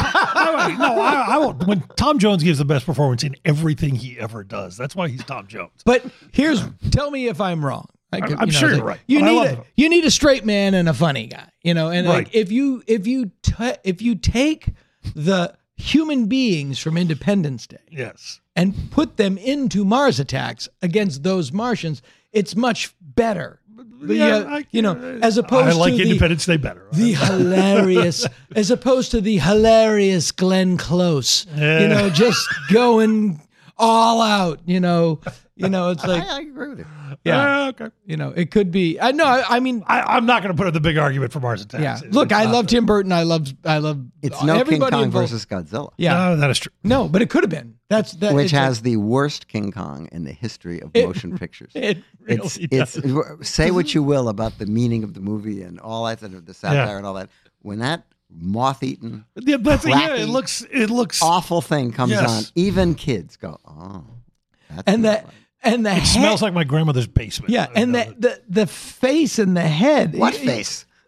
I, no, I, I won't. When Tom Jones gives the best performance in everything he ever does, that's why he's Tom Jones. But here's tell me if I'm wrong. I could, I'm you know, sure it's you're like, right. You I need love a, him. you need a straight man and a funny guy, you know. And Right. like if you if you t- if you take the human beings from Independence Day Yes. and put them into Mars Attacks against those Martians, it's much better. But Yeah, you, I- you know, as opposed I like to the, Independence Day better. the hilarious, as opposed to the hilarious Glenn Close, Yeah. you know, just going all out, you know, you know, it's like, I, I agree with you. yeah, Uh, okay. you know, it could be. I know. I, I mean, I, I'm not going to put up the big argument for Mars Attacks. yeah. It's- Look, it's I not love there. Tim Burton. I love, I love. It's no King everybody Kong involved. versus Godzilla, Yeah, No, that is true. no, but it could have been. That's that. which it's like- has the worst King Kong in the history of It- motion pictures. it really It's, does. it's say what you will about the meaning of the movie and all that, sort of the satire Yeah. and all that. When that moth-eaten, Yeah, that's, yeah, crappy, it looks. It looks. awful thing comes Yes. on, even kids go, "Oh, that's and not that right." and the It head, smells like my grandmother's basement. yeah, I and know the, it. the the face and the head. What Y- face?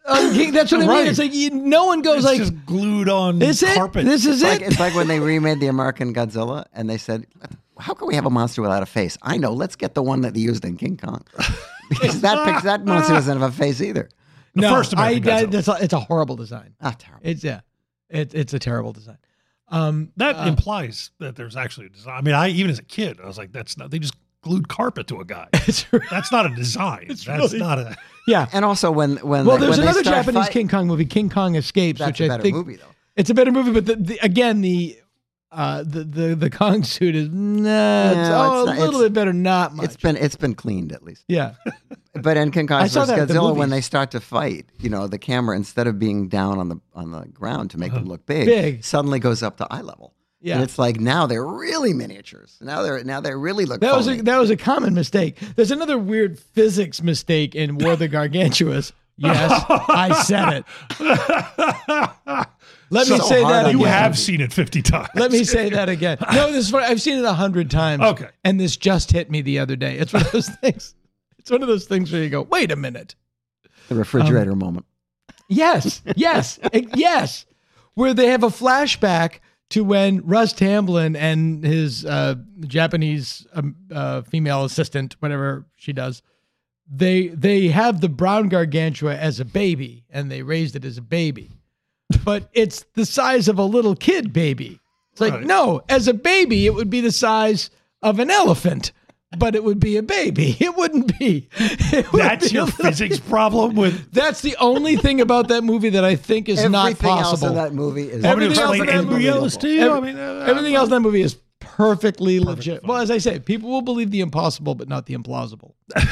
on King, that's what I mean. Right. It's like you, no one goes It's like, just glued on "This it? carpet. This is It's like, it." it's like when they remade the American Godzilla and they said, how can we have a monster without a face? I know, let's get the one that they used in King Kong. Because that, picture, that monster doesn't have a face either. The no, first American I, I, Godzilla. that's a, it's a horrible design. Ah, terrible. It's yeah, it, it's a terrible design. Um, That uh, implies that there's actually a design. I mean, I even as a kid, I was like, "That's not." They just glued carpet to a guy. it's, That's not a design. It's That's really- not a. yeah. And also when when Well, they, there's when another they start Japanese fight- King Kong movie, King Kong Escapes, That's which a I better think movie though. it's a better movie. But the, the, again, the uh, the the the Kong suit is nah, it's, No, oh, it's a not- little it's- bit better, not much. It's been it's been cleaned at least. yeah, But in King Kong I saw versus that at the Godzilla, when movies. they start to fight, you know, the camera instead of being down on the on the ground to make them look big, Big. suddenly goes up to eye level. Yeah. And it's like now they're really miniatures. Now they're now they really look. that was a, phony. that was a common mistake. There's another weird physics mistake in War of the Gargantuas. Yes, I said it. Let me So say hard that on again. You have seen it fifty times. Let me say that again. No, this is funny. I've seen it a hundred times. Okay. And this just hit me the other day. It's one of those things. It's one of those things where you go, wait a minute. the refrigerator moment. Yes, yes, eh, yes. Where they have a flashback to when Russ Tamblyn and his uh, Japanese um, uh, female assistant, whatever she does, they they have the brown gargantua as a baby, and they raised it as a baby. But it's the size of a little kid baby. It's like, Right. no, as a baby, it would be the size of an elephant, but it would be a baby. It wouldn't be. It would That's be a your little- physics problem with. That's the only thing about that movie that I think is not Everything else possible. in that movie is Want me to Everything else explain in that movie- embryos to you? Every- I mean, uh, Everything else in that movie is perfectly legit. fine. Well, as I said, people will believe the impossible, but not the implausible.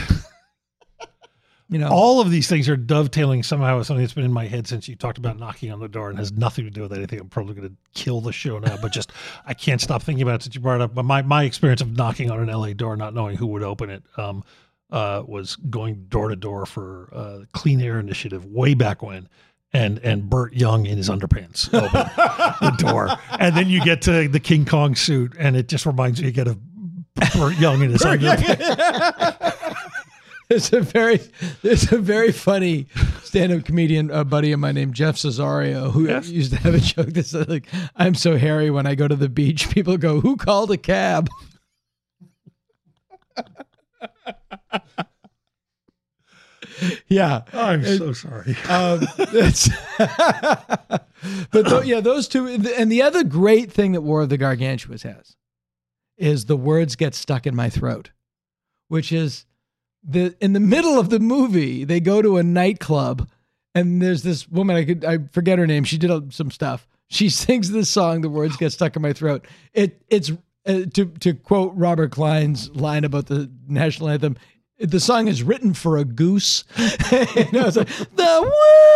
You know, All of these things are dovetailing somehow with something that's been in my head since you talked about knocking on the door and has nothing to do with anything. I'm probably going to kill the show now, but just I can't stop thinking about it since you brought it up. But my, my experience of knocking on an L A door, not knowing who would open it, um, uh, was going door to door for uh, Clean Air Initiative way back when. And and Burt Young in his underpants open the door. And then you get to the King Kong suit, and it just reminds you again of Burt Young in his underpants. There's a very, there's a very funny stand-up comedian uh, buddy of mine named Jeff Cesario who Yes. used to have a joke that said, like, "I'm so hairy when I go to the beach, people go, who called a cab?" Yeah, I'm so sorry. um, it's but th- yeah, those two, and the other great thing that War of the Gargantuas has is the words get stuck in my throat, which is the in the middle of the movie they go to a nightclub and there's this woman I could I forget her name. She did uh, some stuff. She sings this song. The words get stuck in my throat. It it's uh, to to quote Robert Klein's line about the national anthem. The song is written for a goose. You know, it's like, the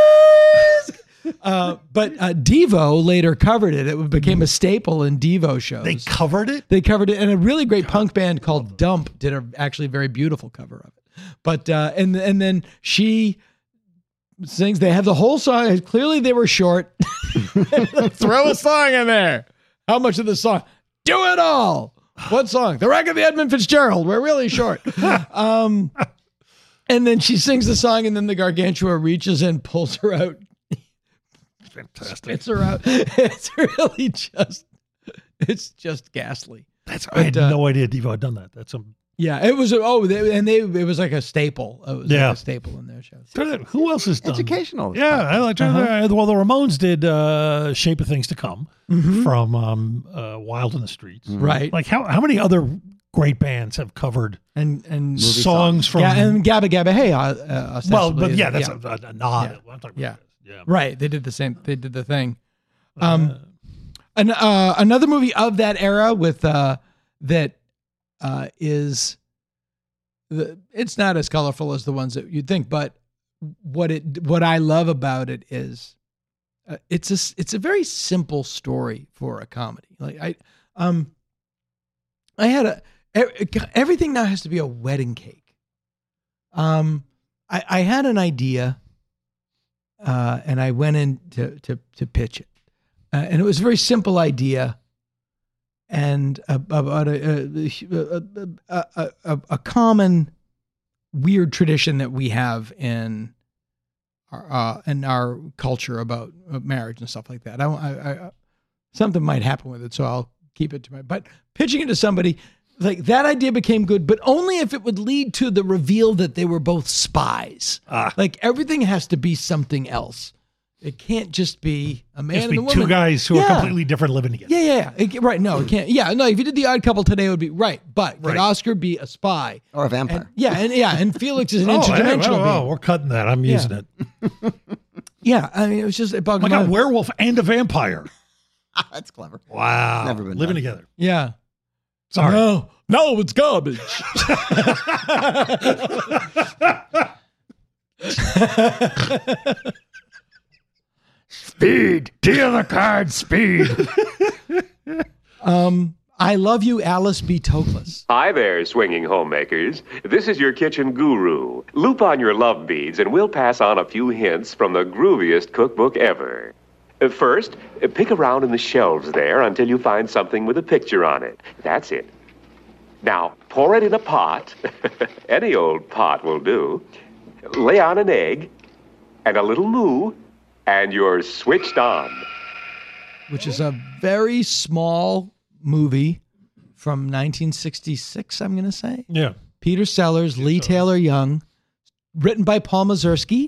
whisk. Uh, but uh, Devo later covered it. It became a staple in Devo shows. They covered it? They covered it, and a really great punk band called Dump did a actually very beautiful cover of it. But uh, and and then she sings. They have the whole song. Clearly, they were short. Throw a song in there. How much of the song? Do it all. What song? The Wreck of the Edmund Fitzgerald. We're really short. Um, and then she sings the song, and then the Gargantua reaches in, pulls her out, Fantastic. spits her out. It's really just, it's just ghastly. That's I had But, uh, no idea Devo had done that. That's a Yeah, it was. Oh, they, and they it was like a staple. It was Yeah. like a staple in their shows. who else has done Educational. Yeah, I like Uh-huh. well the Ramones did uh, "Shape of Things to Come" Mhm. from um, uh, "Wild in the Streets." Right, Like how how many other great bands have covered and and songs from? Ga- and Gabba Gabba Hey. Uh, uh, well, ostensibly but is- yeah, that's A, a, a nod. Yeah. I'm talking about Yeah. this. yeah. right. They did the same. They did the thing. Um, an, uh, another movie of that era with uh, that uh, is the. It's not as colorful as the ones that you'd think, but what it what I love about it is uh, it's a it's a very simple story for a comedy. Like I um I had a e- everything now has to be a wedding cake. Um, I I had an idea, uh, and I went in to to to pitch it, uh, and it was a very simple idea, and about a a, a, a, a, a common weird tradition that we have in our, uh, in our culture about uh, marriage and stuff like that. I, I, I, something might happen with it, so I'll keep it to my. But pitching it to somebody like that idea became good, but only if it would lead to the reveal that they were both spies. Ah. Like everything has to be something else. It can't just be a man It's and be a woman. two guys who Yeah. are completely different living together. Yeah, yeah, yeah. It- right. No, it can't. Yeah, no. If you did The Odd Couple today, it would be right. But could Right. Oscar be a spy? Or a vampire. And, yeah, and yeah, and Felix is an Oh, hey, interdimensional well, being. we're cutting that. I'm Yeah. using it. Yeah, I mean, it was just it bugged Like me a out. werewolf and a vampire. That's clever. Wow. Never been living done. together. Yeah. Sorry. No, no, it's garbage. Speed. Deal the card. Speed. um, I love you, Alice B. Toklas. Hi there, swinging homemakers. This is your kitchen guru. Loop on your love beads, and we'll pass on a few hints from the grooviest cookbook ever. Uh, First, uh, pick around in the shelves there until you find something with a picture on it. That's it. Now, pour it in a pot. Any old pot will do. Lay on an egg and a little moo, and you're switched on. Which is a very small movie from nineteen sixty-six, I'm going to say. Yeah. Peter Sellers, Lee Taylor Young, written by Paul Mazursky,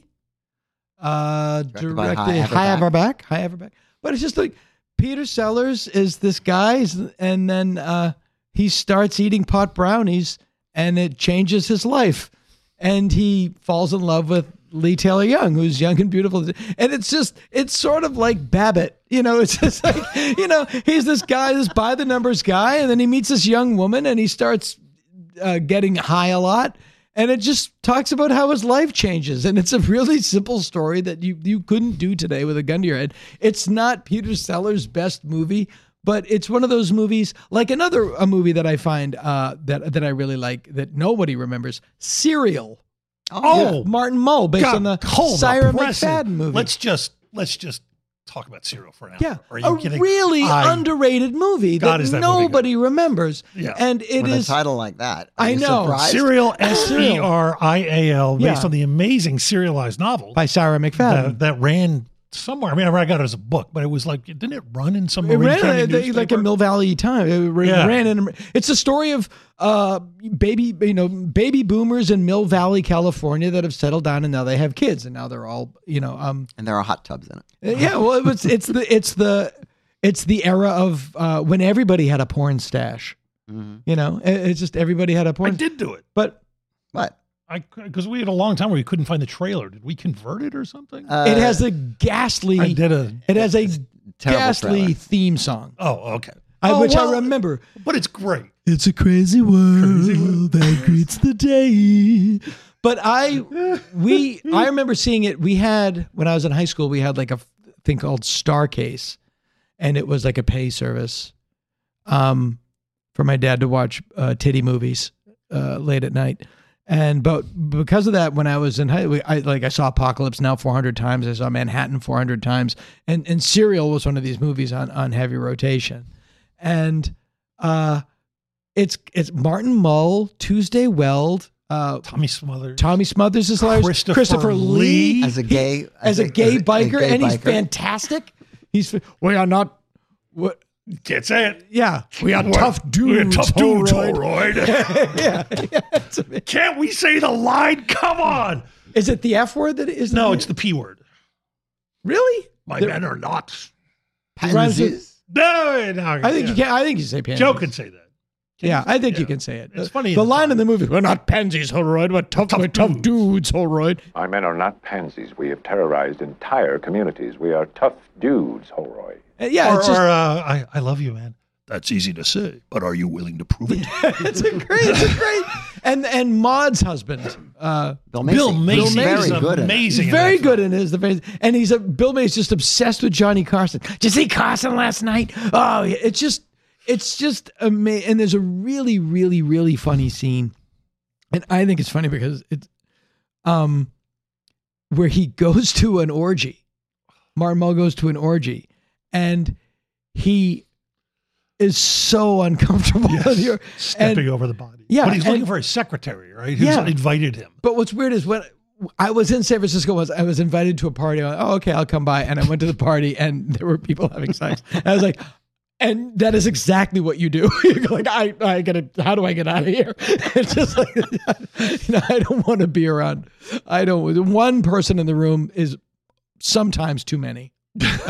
uh, Directed by directed Hy Hy Averback. Averback. Hy Averback. But it's just like Peter Sellers is this guy, and then uh, he starts eating pot brownies, and it changes his life. And he falls in love with Lee Taylor Young, who's young and beautiful. And it's just, it's sort of like Babbitt. You know, it's just like, you know, he's this guy, this by the numbers guy, and then he meets this young woman and he starts uh, getting high a lot. And it just talks about how his life changes. And it's a really simple story that you, you couldn't do today with a gun to your head. It's not Peter Sellers' best movie, but it's one of those movies, like another a movie that I find uh, that that I really like that nobody remembers, Serial. Oh, Martin Mull, based God, on the hold Syra up, Preston. McFadden movie. Let's just let's just talk about Serial for an hour. yeah, Are you a kidding? really I- underrated movie God, that is that movie nobody remembers. Yeah. And it With is a title like that. Are I you know. surprised? Serial, S E R I A L, based Yeah. on the amazing serialized novel by Syra McFadden. that, that ran somewhere. I mean, I got it as a book, but it was like, didn't it run in some It Marin ran County uh, they- like newspaper? a Mill Valley Time. It ran, Yeah. ran in. It's a story of uh, baby, you know, baby boomers in Mill Valley, California, that have settled down and now they have kids, and now they're all, you know, um, And there are hot tubs in it. yeah. Well, it was, it's the it's the it's the era of uh, when everybody had a porn stash. Mm-hmm. You know, It- it's just everybody had a I porn. did do it. but What? I because we had a long time where we couldn't find the trailer. Did we convert it or something? Uh, it has a ghastly. I did a. It has a terrible ghastly trailer. theme song, Oh, okay. I, Oh, which well, I remember. But it's great. It's a crazy world, Crazy world. that greets the day. But I, we, I remember seeing it. We had when I was in high school, we had like a thing called Starcase, and it was like a pay service, um, for my dad to watch uh, titty movies uh, late at night. And but because of that, when I was in high, I like I saw Apocalypse Now four hundred times. I saw Manhattan four hundred times, and and Serial was one of these movies on on heavy rotation, and uh, it's it's Martin Mull, Tuesday Weld, uh, Tommy Smothers. Tommy Smothers is hilarious, Christopher Christopher Lee Lee. As a gay, as a gay as biker, gay and he's biker. fantastic. He's we are not what. Can't say it. Yeah, we are We're- tough dudes. We're tough dudes, Holroyd. Holroyd. yeah, yeah. It's amazing. Can't we say the line? Come on. Is it the F word that is? No, it's the P word. really. My There- men are not. rhymes with- Pansies? No, no. I think you can. I think you say pansies. Joe can say that. Yeah, I think you Yeah. can say it. It's funny The in the line song. in the movie: "We're not pansies, Holroyd. We're tough, Tough we're tough dudes." dudes, Holroyd." Our men are not pansies. We have terrorized entire communities. We are tough dudes, Holroyd. Uh, Yeah, or it's just or, uh, I, I love you, man. That's easy to say, but are you willing to prove it? it's a great, it's a great. And and Maud's husband, uh, Bill Macy. Bill Macy He's very is good. at it. amazing. he's in very that good film. in his the and he's a Bill Macy's just obsessed with Johnny Carson. Did you see Carson last night? Oh, yeah, it's just it's just amazing. And there's a really, really, really funny scene, and I think it's funny because it's um where he goes to an orgy. Martin Mull goes to an orgy, and he is so uncomfortable. Yes. with your- Stepping and- over the body. Yeah, But he's and- looking for his secretary, right? Who's Yeah. invited him. But what's weird is when I was in San Francisco once. I was invited to a party. I went, oh, okay, I'll come by. And I went to the party, and there were people having sex. And I was like, and that is exactly what you do. You're like, I, I gotta. How do I get out of here? It's just like, you know, I don't want to be around. I don't. One person in the room is sometimes too many. You know,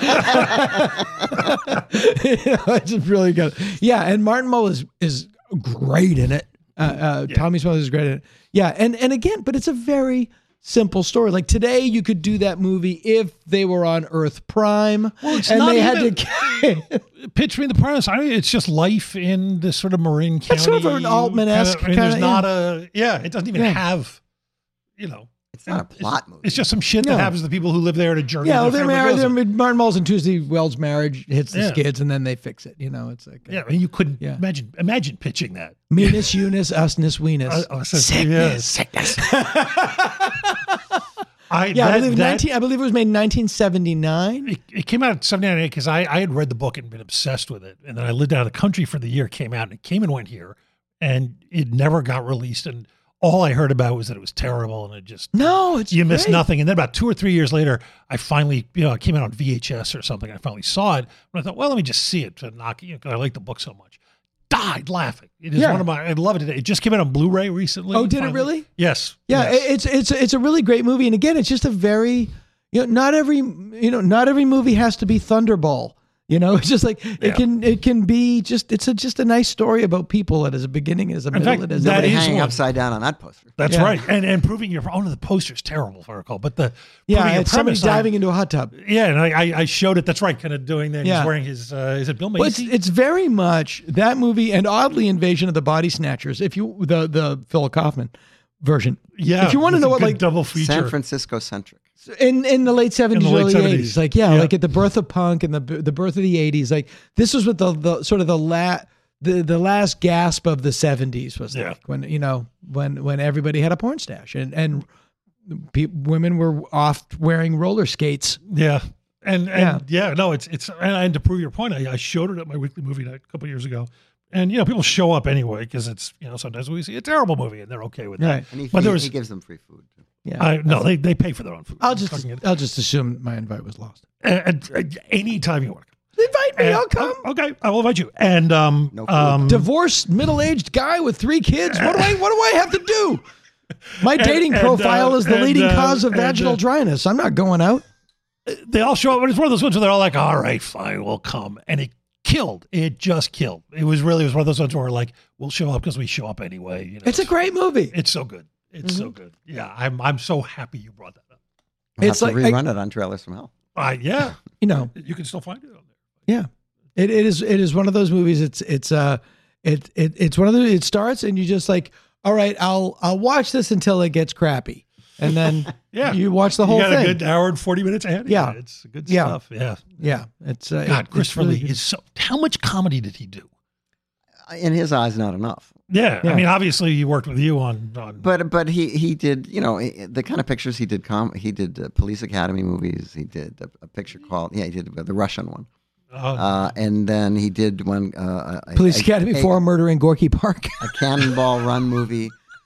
it's just really good. Yeah, and Martin Mull is is great in it. Uh, uh, yeah. Tommy Smothers is great in it. Yeah, and and again, but it's a very simple story. Like today, you could do that movie if they were on Earth Prime, well, it's and not they even, had to pitch me the premise. I mean, it's just life in this sort of Marin County. It's sort of an Altman-esque kind of. kind There's of, not yeah. a yeah. It doesn't even Yeah. have, you know. It's not a plot it's, movie. It's just some shit No. that happens to the people who live there to journey. Yeah, their well, they're family married. goes. They're, Martin Mull's and Tuesday Wells' marriage hits the Yeah. skids, and then they fix it. You know, it's like uh, Yeah, I mean, you couldn't Yeah. imagine imagine pitching that. meanus, unus, usness, weenus. Uh, uh, so- Sickness, yeah. sickness. I, Yeah, that, I believe that- nineteen. I believe it was made in nineteen seventy-nine. It, it came out in seventy-nine because I, I had read the book and been obsessed with it. And then I lived out of the country for the year it came out, and it came and went here, and it never got released. And all I heard about was that it was terrible, and it just No, it's you missed great. nothing. And then about two or three years later, I finally, you know, it came out on V H S or something. I finally saw it, and I thought, well, let me just see it to knock it, you know, 'cause I like the book so much. Died laughing. It is Yeah. one of my. I love it. It just came out on Blu-ray recently. Oh, did it finally. really? Yes. Yeah, yes. it- it's it's it's a really great movie, and again, it's just a very, you know, not every you know not every movie has to be Thunderball. You know, it's just like Yeah. it can it can be just it's a, just a nice story about people. It has a beginning, it has a In middle, fact, it has that a is hanging one. upside down on that poster. That's Yeah. right. And and proving your oh no, the poster's terrible if I recall. But the yeah, proving your it's somebody premise on- diving into a hot tub. Yeah, and I, I I showed it. That's right, kind of doing that. Yeah. He's wearing his uh, is it Bill Well, it's, Macy? it's very much that movie, and oddly, Invasion of the Body Snatchers. If you the the Philip Kaufman version, yeah. if you want to it's know a what good like double feature. San Francisco centric. in in the late seventies, late early seventies. eighties, like yeah, Yeah. like at the birth of punk and the the birth of the eighties, like this was what the the sort of the la the the last gasp of the seventies was Yeah. like when you know when when everybody had a porn stash and and pe- women were off wearing roller skates. Yeah. And and yeah. no, it's it's and, and to prove your point, I, I showed it at my weekly movie night a couple years ago. And you know, people show up anyway because it's you know sometimes we see a terrible movie and they're okay with that. Right. And he, But he, there was- he gives them free food. Too. Yeah, I no, they they pay for their own food. I'll I'm just talking it- I'll just assume my invite was lost. and, and anytime you want to Invite come. me, And- I'll come. oh, okay, I will invite you. And um, No food. um Divorced middle-aged guy with three kids. What do I what do I have to do? My dating and, profile uh, is the and, leading uh, cause of and, vaginal uh, dryness. I'm not going out. they all show up, but it's one of those ones where they're all like, all right, fine, we'll come. And it killed. It just killed. It was really, it was one of those ones where like, we'll show up because we show up anyway. You know, It's a great movie. It's so good. It's so good. Yeah, I'm I'm so happy you brought that up. We'll It's have to like- rerun it on Trailers from Hell. Uh, yeah, You know, you can still find it on there. yeah. It it is it is one of those movies. It's it's uh it it it's one of the it starts and you just like, all right, I'll I'll watch this until it gets crappy, and then Yeah, you watch the whole you got thing. a good hour and forty minutes ahead. of Yeah. you. It's good Yeah. stuff. Yeah. Yeah, it's uh, God, it- Christopher it's really Lee good. is so. How much comedy did he do? In his eyes, not enough. Yeah, Yeah. I mean, obviously he worked with you on on. But but he he did you know i- the kind of pictures he did. Com he did uh, Police Academy movies. He did a, a picture called yeah he did the Russian one. uh, Uh, and then he did one uh, a- Police a- Academy a- for Murder in Gorky Park. a Cannonball Run movie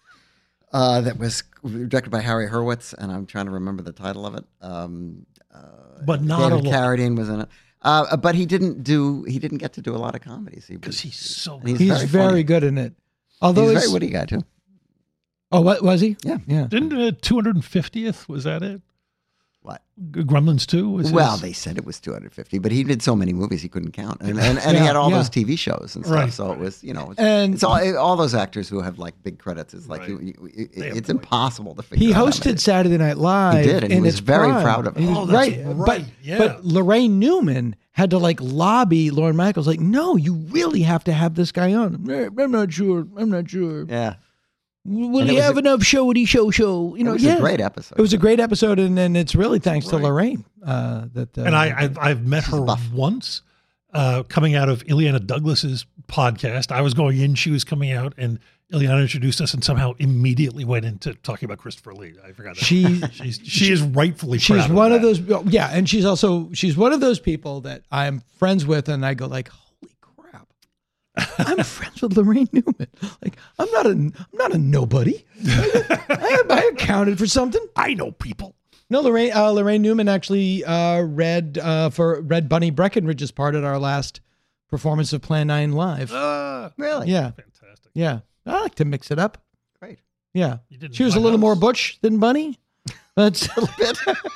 uh, that was directed by Harry Hurwitz, and I'm trying to remember the title of it. Um, uh, But not David a lot. Carradine was in it, uh, but he didn't do he didn't get to do a lot of comedies. He because was- he's so. and he's, He's very, very funny. good in it. Although He's a he's, very witty guy too. oh, what was he? Yeah. yeah. Didn't uh, two hundred fiftieth was that it? What? G- Gremlins two was Well, his? they said it was two hundred fifty, but he did so many movies he couldn't count, and and, and Yeah, he had all yeah. those T V shows and stuff. Right. So it was, you know, it's, And- it's all all those actors who have like big credits. It's like Right. you, you, it- They have it's point. impossible to figure. He out how hosted many. Saturday Night Live. He did, and he in was its very prime. proud of it. He was- Oh, that's right, right, But, yeah. but Lorraine Newman had to like lobby Lorne Michaels, like, no, you really have to have this guy on. I'm not sure. I'm not sure. Yeah, Will And he it was have a- enough showy show show? You know, it was yeah. a great episode. It was a great episode, and then it's really thanks to Right. Lorraine uh, that. Uh, and I, I've, I've met She's her buff. once, uh, coming out of Ileana Douglas's podcast. I was going in, she was coming out, and Ileana introduced us, and somehow immediately went into talking about Christopher Lee. I forgot that. She she's she is rightfully she's proud one of, of that. those. Yeah, and she's also she's one of those people that I'm friends with, and I go like, holy crap, I'm friends with Lorraine Newman. Like, I'm not a, I'm not a nobody. I, I, I accounted for something. I know people. No, Lorraine, uh, Lorraine Newman actually uh, read uh, for read Bunny Breckenridge's part at our last performance of Plan nine Live. Uh, Really? Yeah, fantastic. yeah. I like to mix it up. Great. Yeah, You did she was a my little house. more butch than Bunny, but a little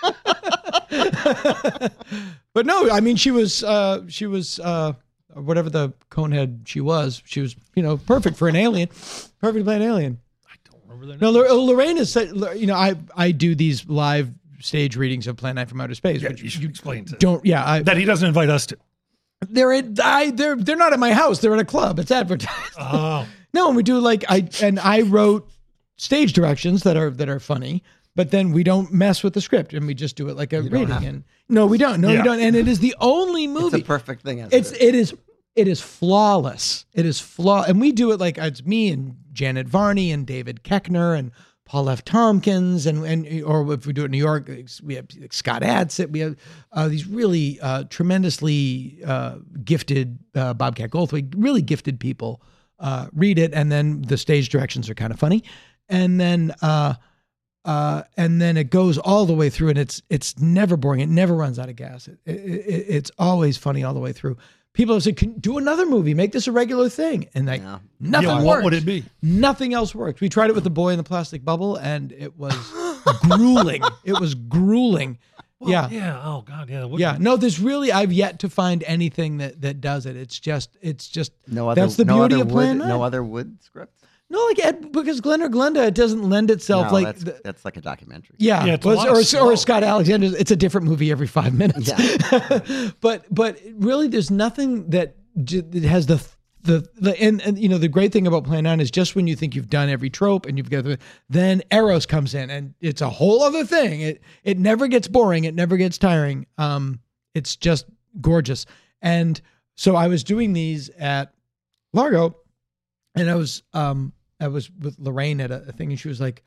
bit. But no, I mean she was uh, she was uh, whatever the conehead she was. She was you know perfect for an alien, perfect to play an alien. I don't remember their No, names. Lor- Lorraine is said- you know I I do these live stage readings of Plan nine from Outer Space. Yeah, which you should explain to don't yeah I, that he doesn't invite us to. they're in, I they're they're not at my house. They're at a club. It's advertised. Oh, No, and we do like I and I wrote stage directions that are that are funny, but then we don't mess with the script and we just do it like a reading. And no, we don't. No, Yeah. we don't. And it is the only It's movie. a perfect thing. as It's it is. it is it is flawless. It is flaw, and we do it like it's me and Janet Varney and David Koechner and Paul F. Tompkins and and or if we do it in New York, we have Scott Adsit. We have uh, these really uh, tremendously uh, gifted uh, Bobcat Goldthwait, really gifted people uh, read it, and then the stage directions are kind of funny, and then. Uh, Uh, and then it goes all the way through, and it's it's never boring. It never runs out of gas. It, it, it, it's always funny all the way through. People have said, "Can do another movie, make this a regular thing," and like Yeah. nothing yeah, works. what would it be? Nothing else worked. We tried it with the boy in the plastic bubble, and it was grueling. It was grueling. Well, yeah, Yeah. Oh God. Yeah. What- yeah. No, there's really I've yet to find anything that that does it. It's just it's just No other. that's the no beauty other of Plan wood, nine. No other wood script. No, like Ed, because Glenn or Glenda, it doesn't lend itself No, like that's, the- that's like a documentary. Yeah, Yeah, it's a was- lot or, of or slow. Scott Alexander. It's a different movie every five minutes. Yeah. but but really, there's nothing that, j- that has the the the and, and you know the great thing about Plan nine is just when you think you've done every trope and you've got the then Eros comes in and it's a whole other thing. It it never gets boring. It never gets tiring. Um, it's just gorgeous. And so I was doing these at Largo, and I was um. I was with Lorraine at a, a thing, and she was like,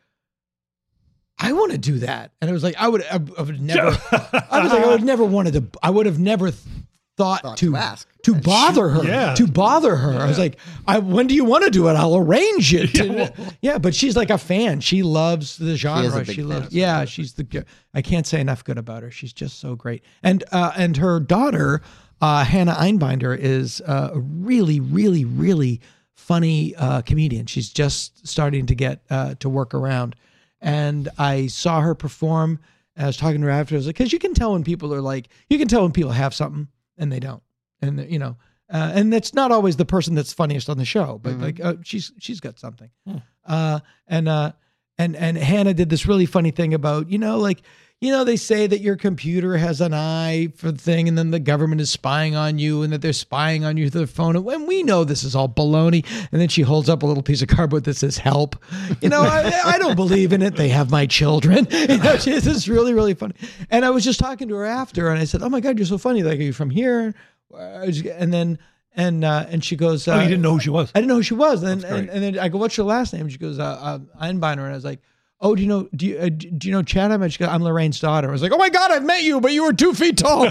"I want to do that," and I was like, "I would, I, I would never." I was like, "I would never wanted to. I would have never th- thought, Thought to to ask. to bother her, Yeah. to bother her." I was like, "I when do you want to do it? I'll arrange it." Yeah, Yeah, but she's like a fan. She loves the genre. big She, fan. loves. Yeah, she's the. I can't say enough good about her. She's just so great. And uh, and her daughter, uh, Hannah Einbinder, is uh, a really, really, really funny uh, comedian. She's just starting to get uh, to work around. And I saw her perform. I was talking to her after. I was like, because you can tell when people are like, you can tell when people have something and they don't. And, you know, uh, and that's not always the person that's funniest on the show, but like uh, she's she's got something. Uh, and uh, and and Hannah did this really funny thing about, you know, like, you know, they say that your computer has an eye for the thing, and then the government is spying on you, and that they're spying on you through the phone. And when we know this is all baloney, and then she holds up a little piece of cardboard that says "help." You know, I, I don't believe in it. They have my children. You know, she, this is really, really funny. And I was just talking to her after, and I said, "Oh my God, you're so funny. Like, are you from here?" And then and uh, and she goes, uh, Oh, you didn't know who she was. I didn't know who she was. And, That's and, great. and then I go, "What's your last name?" She goes, uh, uh, Einbeiner. And I was like, "Oh, do you know, do you, uh, do you know Chatham?" And she goes, "I'm Lorraine's daughter." I was like, "Oh my God, I've met you, but you were two feet tall."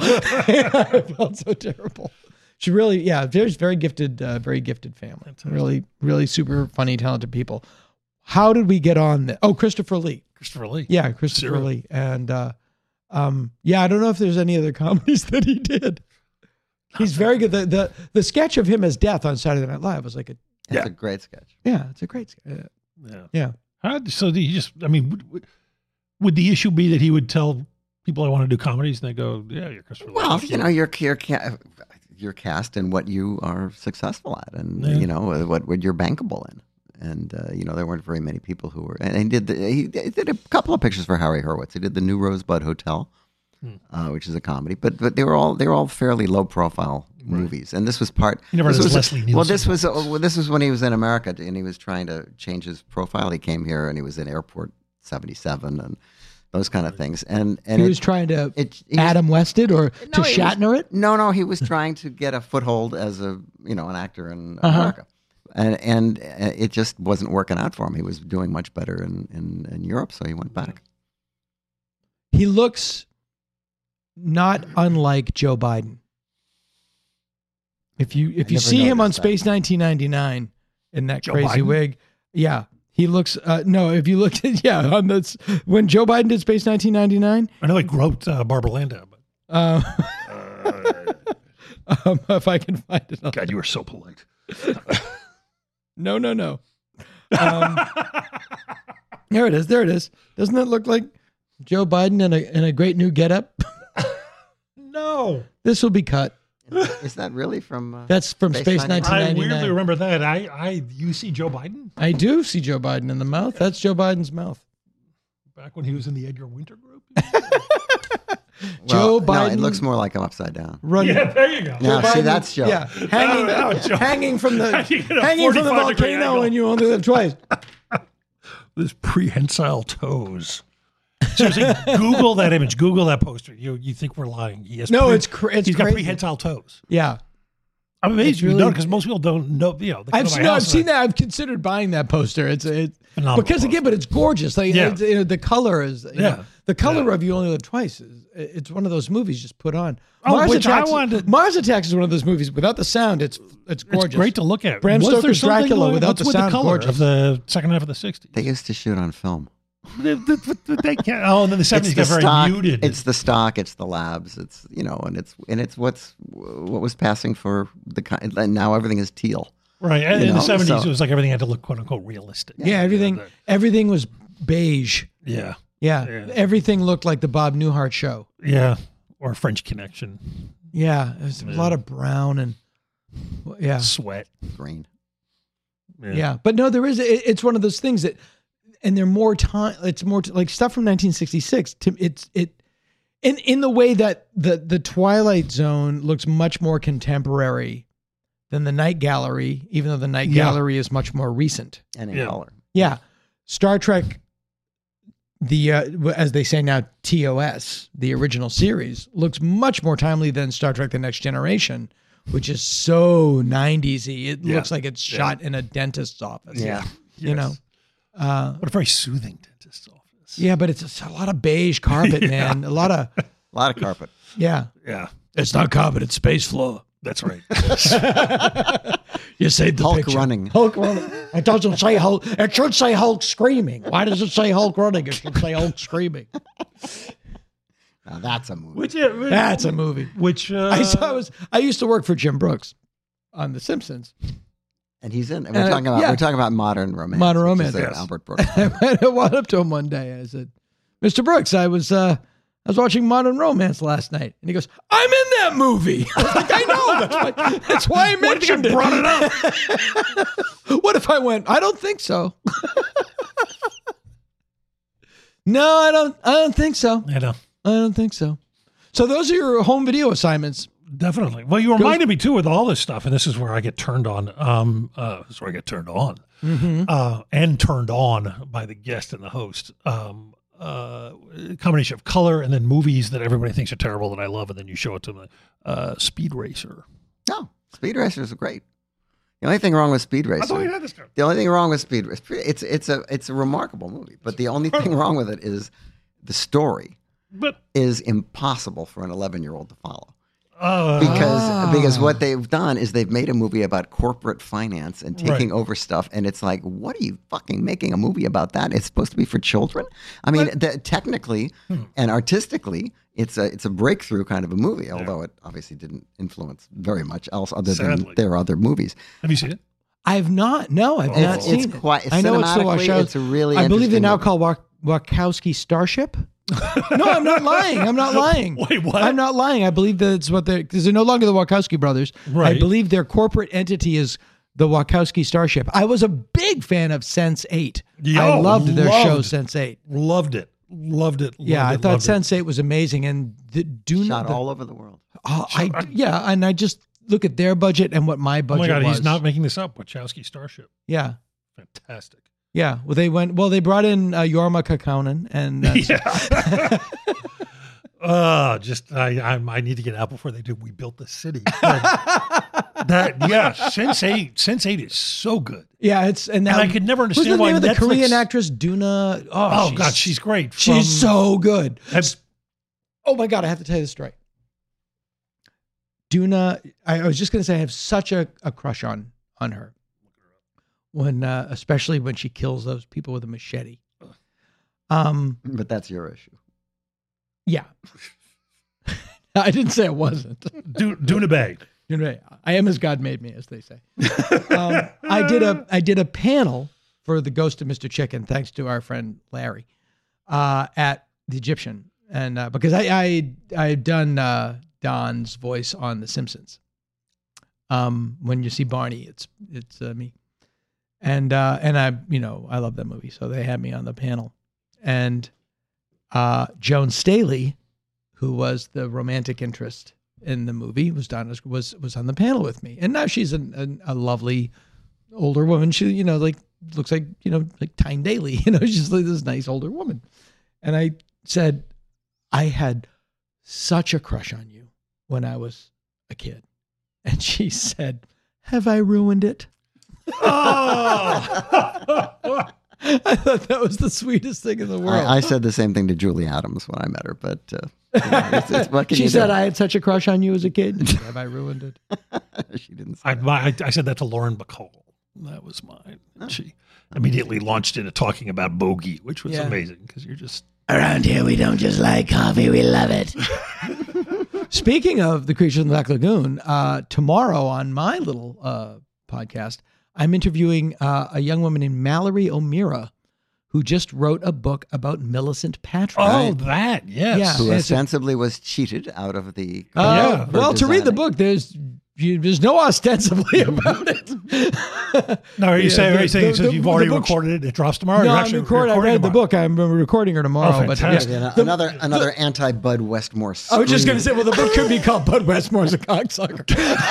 I felt so terrible. She really, yeah, very, very gifted, uh, very gifted family. Really, really super funny, talented people. How did we get on this? Oh, Christopher Lee. Christopher Lee. Yeah, Christopher Zero. Lee. And, uh, um, yeah, I don't know if there's any other comedies that he did. He's very good. The, the, the sketch of him as Death on Saturday Night Live was like a, It's Yeah. a great sketch. yeah, it's a great sketch. Yeah. Yeah. How, so do you just, I mean, would, would- would the issue be that he would tell people I want to do comedies and they go, yeah, you're Christopher Lee. Well, you know, you're you're ca- you're cast in what you are successful at, and Yeah. you know what what you're bankable in. And uh, you know, there weren't very many people who were. And he did the, he did a couple of pictures for Harry Hurwitz. He did the New Rosebud Hotel, Hmm. uh, which is a comedy, but but they were all they were all fairly low profile movies. And this was part. He never this had his was, Leslie Well, Nielsen this was uh, well, this was when he was in America, and he was trying to change his profile. He came here, and he was in Airport seventy-seven, and those kind of things. And and He it- was trying to it, he was- Adam Wested or to no, he was- Shatner it. No, no, he was trying to get a foothold as a you know an actor in Uh-huh. America, and and uh, it just wasn't working out for him. He was doing much better in in, in Europe, so he went back. He looks not unlike Joe Biden. If you if I you never see him on noticed that. Space nineteen ninety-nine in that Joe crazy Biden? wig, yeah, he looks. Uh, no, if you looked at yeah on this when Joe Biden did Space nineteen ninety-nine, I know he groped uh, Barbara Landau, but uh, um, if I can find it, I'll- God, you were so polite. no, no, no. Um, there it is. There it is. Doesn't that look like Joe Biden in a in a great new getup? No. This will be cut. Is that really from? Uh, That's from Space Space ninety-nine? I nineteen weirdly ninety-nine. remember that. I, I, you see Joe Biden I do see Joe Biden in the mouth. That's Joe Biden's mouth. back when he was in the Edgar Winter group. Joe No, Biden- it looks more like I'm upside down. Running. Yeah, there you go. Now, Joe see, Biden- that's Joe. Yeah, hanging, Oh, no, Joe. hanging from the Hanging at a hanging from the forty-five degree volcano, angle. and you only live twice. This prehensile toes. Seriously, Google that image. Google that poster. You you think we're lying? He has No, pre- it's cra- it's he's got crazy. prehensile toes. Yeah, I'm amazed It's you really- don't because most people don't know. You know, they come I've to my seen, no, house I've and seen I- that. I've considered buying that poster. It's it Phenomenal because again, but it's gorgeous. Like Yeah. it's, you know, the color is. You Yeah. know, the color Yeah. of You Only Live Twice is. It's one of those movies just put on. Oh, Mars which I Attacks. wanted- Mars Attacks is one of those movies without the sound. It's it's gorgeous. It's great to look at. Bram Was there Stoker's something Dracula going- without what's the with sound, the color gorgeous. of the second half of the sixties. They used to shoot on film. they, they, they can't, oh, and then the seventies It's got the very stock. muted. It's the stock. It's the labs. It's you know, and it's and it's what's what was passing for the kind. And now everything is teal. right. And you in the know, seventies, so- it was like everything had to look quote unquote realistic. Yeah, everything Yeah. everything was beige. Yeah. Yeah, Yeah. everything looked like the Bob Newhart show. Yeah. Or French Connection. Yeah, there's a lot of brown and yeah, Sweat. Green. yeah. But no, there is. It, it's one of those things that, and they're more time. It's more t- like stuff from nineteen sixty-six. To it's it, in in the way that the the Twilight Zone looks much more contemporary than the Night Gallery, even though the Night Yeah. Gallery is much more recent. And in Yeah. color. Yeah, Star Trek, the uh, as they say now, T O S, the original series, looks much more timely than Star Trek: The Next Generation, which is so nineties-y. It Yeah. looks like it's shot in a dentist's office. Yeah. you know. Uh, What a very soothing dentist's office. yeah, but it's a, a lot of beige carpet, man. A lot of A lot of carpet. yeah. Yeah. It's not carpet; it's space floor. That's right. You saved the Hulk picture. running. Hulk running. It doesn't say Hulk. It should say Hulk screaming. Why does it say Hulk running? It should say Hulk screaming. Now that's a movie. which, uh, which, That's a movie. which uh, I saw. I was. I used to work for Jim Brooks on The Simpsons. And he's in. And we're Uh, talking about yeah. we're talking about modern romance. Modern which is romance, a yes. Albert Brooks. I went up to him one day. I said, "Mister Brooks, I was uh, I was watching Modern Romance last night," and he goes, "I'm in that movie." I was like, "I know. That's why. That's why I mentioned it. brought it up. What if I went? I don't think so. No, I don't. I don't think so. You know, I don't think so. So those are your home video assignments. definitely. Well, you reminded me too with all this stuff, and this is where I get turned on. Um, uh, this is where I get turned on, uh, and turned on by the guest and the host. Um, uh, combination of color and then movies that everybody thinks are terrible that I love, and then you show it to them. Uh, Speed Racer. No, Speed Racer is great. The only thing wrong with Speed I thought we Racer, had this. the only thing wrong with Speed Racer, it's it's a it's a remarkable movie. But the only thing wrong with it is the story But is impossible for an eleven year old to follow. uh, Because because what they've done is they've made a movie about corporate finance and taking Right. over stuff, and it's like, what are you fucking making a movie about that? It's supposed to be for children. I mean, the, technically Hmm. and artistically, it's a it's a breakthrough kind of a movie. Although it obviously didn't influence very much else other Sadly. than their other movies. have you seen it? I've not. No, I've It's- not it's seen it. quite- I know it's the cinematically, Wachowski. it's a really I believe they interesting now movie. call Wach- Wachowski Starship. No, I'm not lying. I'm not lying. Wait, what? I'm not lying. I believe that's what they're because they're no longer the Wachowski brothers. I Right. believe their corporate entity is the Wachowski Starship. I was a big fan of Sense eight. I Yo, loved their show loved. Sense eight. Loved it. Loved it. Loved Yeah, I it, thought loved it. Sense eight was amazing, and the, do Shot not. the- all over the world. oh, I, yeah, and I just look at their budget and what my Oh budget my God, was. he's not making this up. Wachowski Starship. Yeah. Fantastic. Yeah, well, they went. Well, they brought in uh, Jorma Kaukonen, and that's, Yeah. uh, just I, I I need to get out before they do. We built the city. That, that yeah, Sense eight. Sense eight is so good. yeah, it's and, And now, I could never who's understand the why name of the Netflix- Korean actress Duna. Oh, Oh, God, she's great. she's From- so good. Have- Oh my God, I have to tell you the story. Duna, I, I was just going to say I have such a, a crush on on her. When, uh, especially when she kills those people with a machete. Um, But that's your issue. yeah. I didn't say it wasn't. Du- Duna Bay. You know, I am as God made me, as they say. um, I did a I did a panel for the Ghost of Mister Chicken, thanks to our friend Larry, uh, at the Egyptian, and uh, because I I I had done uh, Don's voice on The Simpsons. Um, when you see Barney, it's it's uh, me, and uh, and I you know I love that movie, so they had me on the panel, and uh, Joan Staley, who was the romantic interest in the movie, was Donna, was was on the panel with me, and now she's an, an, a lovely older woman. She, you know, like looks like you know like Tyne Daly. You know, she's like this nice older woman. And I said, I had such a crush on you when I was a kid, and she said, "Have I ruined it?" Oh. I thought that was the sweetest thing in the world. I, I said the same thing to Julie Adams when I met her, but uh, you know, it's, it's, what can she you said, do? "I had such a crush on you as a kid." Have I ruined it? She didn't say I, that. my, I said that to Lauren Bacall. That was mine. And she immediately launched into talking about bogey, which was Yeah. amazing because you're just. Around here, we don't just like coffee, we love it. Speaking of the Creatures in the Black Lagoon, uh, tomorrow on my little uh, podcast, I'm interviewing uh, a young woman named Mallory O'Meara, who just wrote a book about Millicent Patrick. Oh, that, yes. Yeah. Who It's a- ostensibly was cheated out of the. Uh, Yeah. for well, to read the designing. book, there's you, there's no ostensibly about it. No, are you Yeah, saying, the- are you saying the- so the- you've the already book- recorded it? It drops tomorrow? No, You're I'm actually recording. I recording read the tomorrow? book. I'm recording her tomorrow. Oh, but fantastic. yeah. Yeah, another another anti-Bud Westmore. I was just going scream. to say, well, the book could be called Bud Westmore's a cocksucker.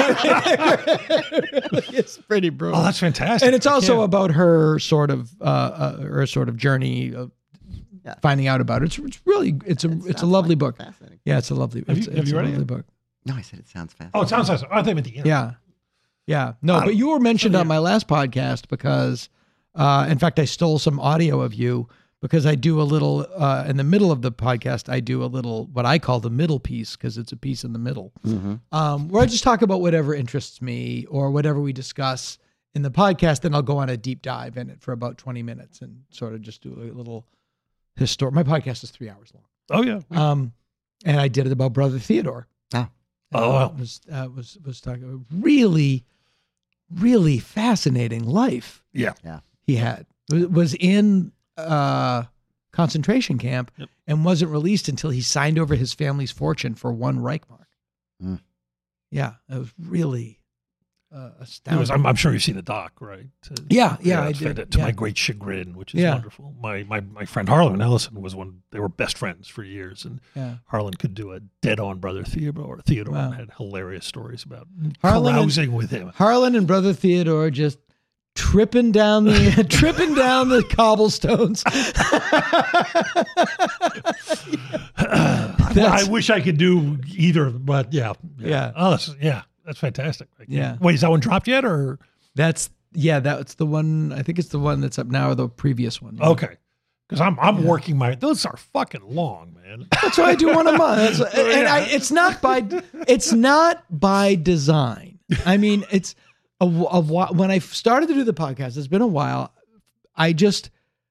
It's pretty brutal. Oh, that's fantastic. And it's also Yeah. about her sort of uh, uh, her sort of journey of Yeah. finding out about it. It's, it's really it's a It it's a sounds lovely like book. fascinating. Yeah, it's a lovely. Have it's, you- have it's you a read it lovely yet? book. No, I said it sounds fascinating. Oh, it sounds nice. I think at the end. Yeah, yeah. No, but you were mentioned on my last podcast because, uh, in fact, I stole some audio of you because I do a little uh, in the middle of the podcast. I do a little what I call the middle piece because it's a piece in the middle, um, where I just talk about whatever interests me or whatever we discuss in the podcast. Then I'll go on a deep dive in it for about twenty minutes and sort of just do a little historic. My podcast is three hours long. Oh, yeah. Um, and I did it about Brother Theodore. Ah. Oh, Uh, wow. was uh, was was talking about really, really fascinating life Yeah. he had. Was, was in uh, concentration camp Yep. and wasn't released until he signed over his family's fortune for one Reichmark. Mm. Yeah, it was really uh, It astounding. was, I'm, I'm sure you've seen the doc, right? Uh, yeah, yeah, I it's did. fantastic, to yeah. my great chagrin, which is Yeah. wonderful. My, my my friend Harlan Ellison was one. They were best friends for years, and Yeah. Harlan could do a dead-on Brother Theodore. Theodore Wow. and had hilarious stories about Harlan and- carousing with him. Harlan and Brother Theodore just tripping down the tripping down the cobblestones. I, I wish I could do either, but yeah, Yeah. Oh, that's, yeah, that's fantastic. I can't- Yeah. Wait, is that one dropped yet, or That's yeah, that's the one. I think it's the one that's up now, or the previous one. okay? Because I'm I'm working my. Those are fucking long, man. That's why I do one a month. That's- and I, it's not by it's not by design. I mean, it's a, a while, when I started to do the podcast. It's been a while. I just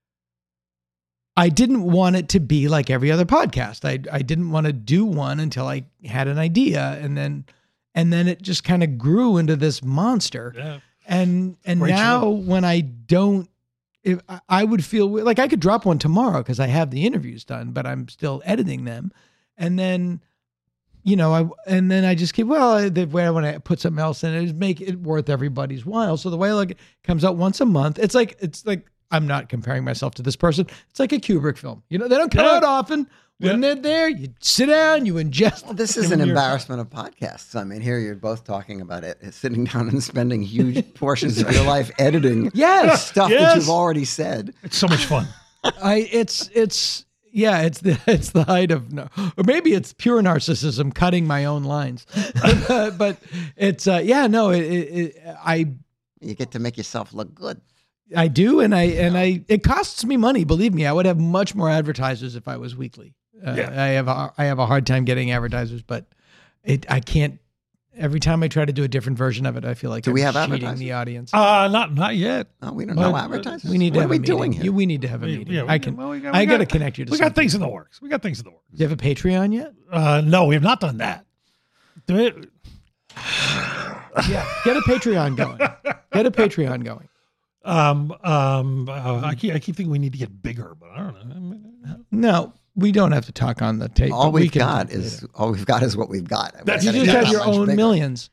I didn't want it to be like every other podcast. I I didn't want to do one until I had an idea, and then and then it just kind of grew into this monster. Yeah. And and Great now show. when I don't, if I- I would feel weird- like I could drop one tomorrow because I have the interviews done, but I'm still editing them, and then, you know, I and then I just keep well I- the way I want to put something else in it is make it worth everybody's while. So the way like it comes out once a month, it's like it's like I'm not comparing myself to this person. It's like a Kubrick film. You know, they don't come Yeah. out often. When they're there, you sit down, you ingest. Well, this is them an in your- embarrassment of podcasts. I mean, here you're both talking about it, sitting down and spending huge portions of your life editing Yes. stuff that Yes. you've already said. It's so much fun. I it's it's yeah it's the it's the height of no or maybe it's pure narcissism cutting my own lines, but it's uh, yeah no it, it, it, I You get to make yourself look good. I do and I and I it costs me money. Believe me, I would have much more advertisers if I was weekly. Uh, Yeah. I have a, I have a hard time getting advertisers, but it I can't every time I try to do a different version of it, I feel like Do I'm we have cheating advertising? the audience. Uh, not not yet. Oh, we don't Well, know advertisers. we need to what have are we a meeting. doing here? You, we need to have a We- meeting. yeah, we- I can. well, we got- I we got to got- connect you to. We got something. things in the works. We got things in the works. Do you have a Patreon yet? Uh, no, we have not done that. Do it. Yeah, get a Patreon going. Get a Patreon going. Um, um, uh, I keep I keep thinking we need to get bigger, but I don't know. I mean, No, we don't have to talk on the tape. all but we we've can got talk is later. all we've got is what we've got. That's- You We're just gonna have get your that much own bigger. millions.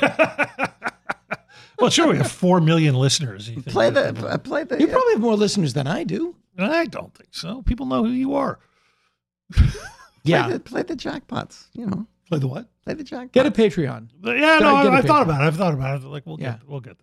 well, sure, we have four million listeners. You think Play that- the uh, play the. You probably have more listeners than I do. I don't think so. People know who you are. Yeah, play the, play the jackpots. You know, Play the what? play the jackpots. get a Patreon. Yeah, no, Gotta get I, a I thought Patreon. about it. I've thought about it. Like we'll Yeah. get we'll get there.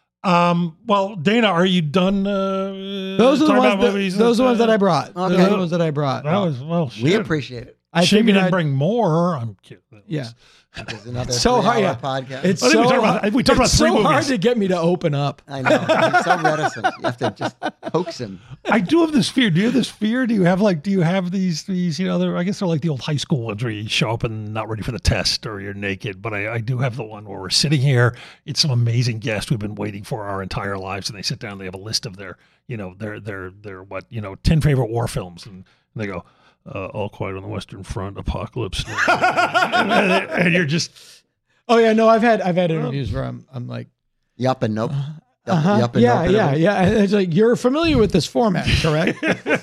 Um, well, Dana, are you done? Uh, Those are the talking ones. about That, movies those are the ones uh, that I brought. Those Okay. are the ones that I brought. That was well. Shit. We appreciate it. I Shame you figured didn't I'd- bring more. I'm kidding. Yeah. There's another So hard, three-hour yeah. podcast. It's I think so we talked about- hard- we talked it's about three so hard movies. to get me to open up. I know. He's so reticent. You have to just coax him. I do have this fear. Do you have this fear? Do you have like? Do you have these? These? You know, they're, I guess they're like the old high school ones where you show up and not ready for the test or you're naked. But I, I do have the one where we're sitting here. It's some amazing guest we've been waiting for our entire lives, and they sit down. They have a list of their, you know, their their their what you know, ten favorite war films, and, and they go, uh, All Quiet on the Western Front, Apocalypse, Now. and, and you're just. Oh yeah, no, I've had I've had interviews where I'm I'm like, Yup and nope. Yup, uh-huh, yup and yeah, nope and yeah, everything. yeah. And it's like you're familiar with this format, correct?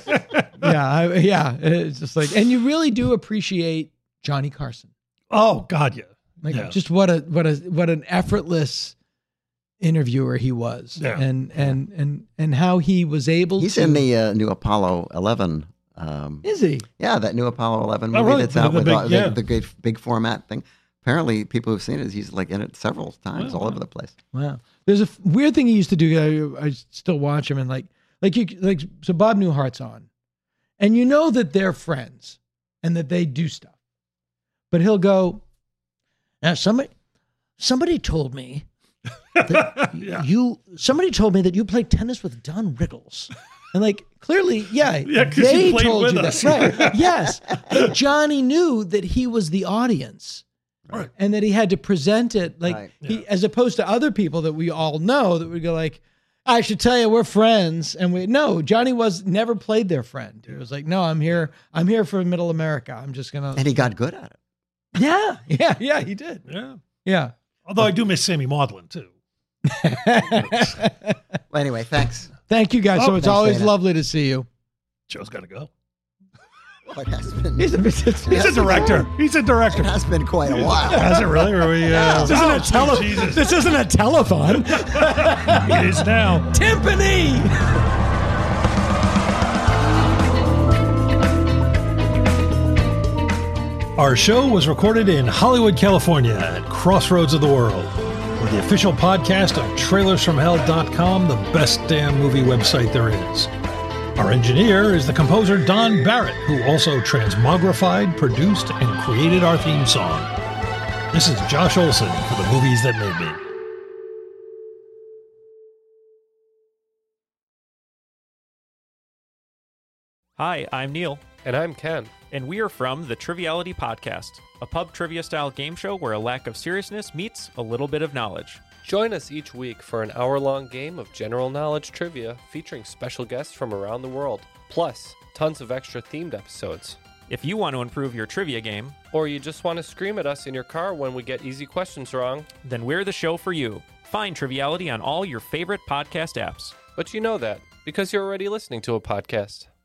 yeah, I, yeah. It's just like, and you really do appreciate Johnny Carson. Oh God, yeah. Like Yeah. just what a what a what an effortless interviewer he was, Yeah. and and and and how he was able. He's to, in the uh, new Apollo eleven. Um, Is he? yeah, that new Apollo eleven Oh, movie really? that's The- out the with big- all- yeah. the, the great big format thing. Apparently, people who've seen it, he's like in it several times, Wow. all over the place. Wow. There's a f- weird thing he used to do. I, I still watch him and like, like you, like, so Bob Newhart's on and you know that they're friends and that they do stuff, but he'll go, now somebody, somebody told me that Yeah. you, somebody told me that you played tennis with Don Rickles. And like, clearly, yeah, Yeah, 'cause they he played told with you us. that. Right. Yes. But Johnny knew that he was the audience. Right. And that he had to present it like Right. he, as opposed to other people that we all know that would go like, I should tell you we're friends, and we no Johnny was never played their friend. He was like, no, I'm here, I'm here for Middle America. I'm just gonna. And he got good at it. yeah, yeah, yeah. He did. Yeah. Yeah. Although I do miss Sammy Maudlin too. Well, anyway, thanks. Thank you guys. Oh, so it's thanks, always Dana. lovely to see you. Joe's got to go. Well, it has been, He's a, it's, He's a Yes, director. He's a it director. has been quite a while. Has it really? Are we? Uh, this isn't a oh, tele- Jesus. This isn't a telethon. It is now. Timpani. Our show was recorded in Hollywood, California at Crossroads of the World. We're the official podcast of trailers from hell dot com, the best damn movie website there is. Our engineer is the composer Don Barrett, who also transmogrified, produced, and created our theme song. This is Josh Olson for the Movies That Made Me. Hi, I'm Neil, And I'm Ken. and we are from the Triviality Podcast, a pub trivia style game show where a lack of seriousness meets a little bit of knowledge. Join us each week for an hour long game of general knowledge trivia featuring special guests from around the world, plus tons of extra themed episodes. If you want to improve your trivia game, Or you just want to scream at us in your car when we get easy questions wrong, then we're the show for you. Find Triviality on all your favorite podcast apps. but you know that because you're already listening to a podcast.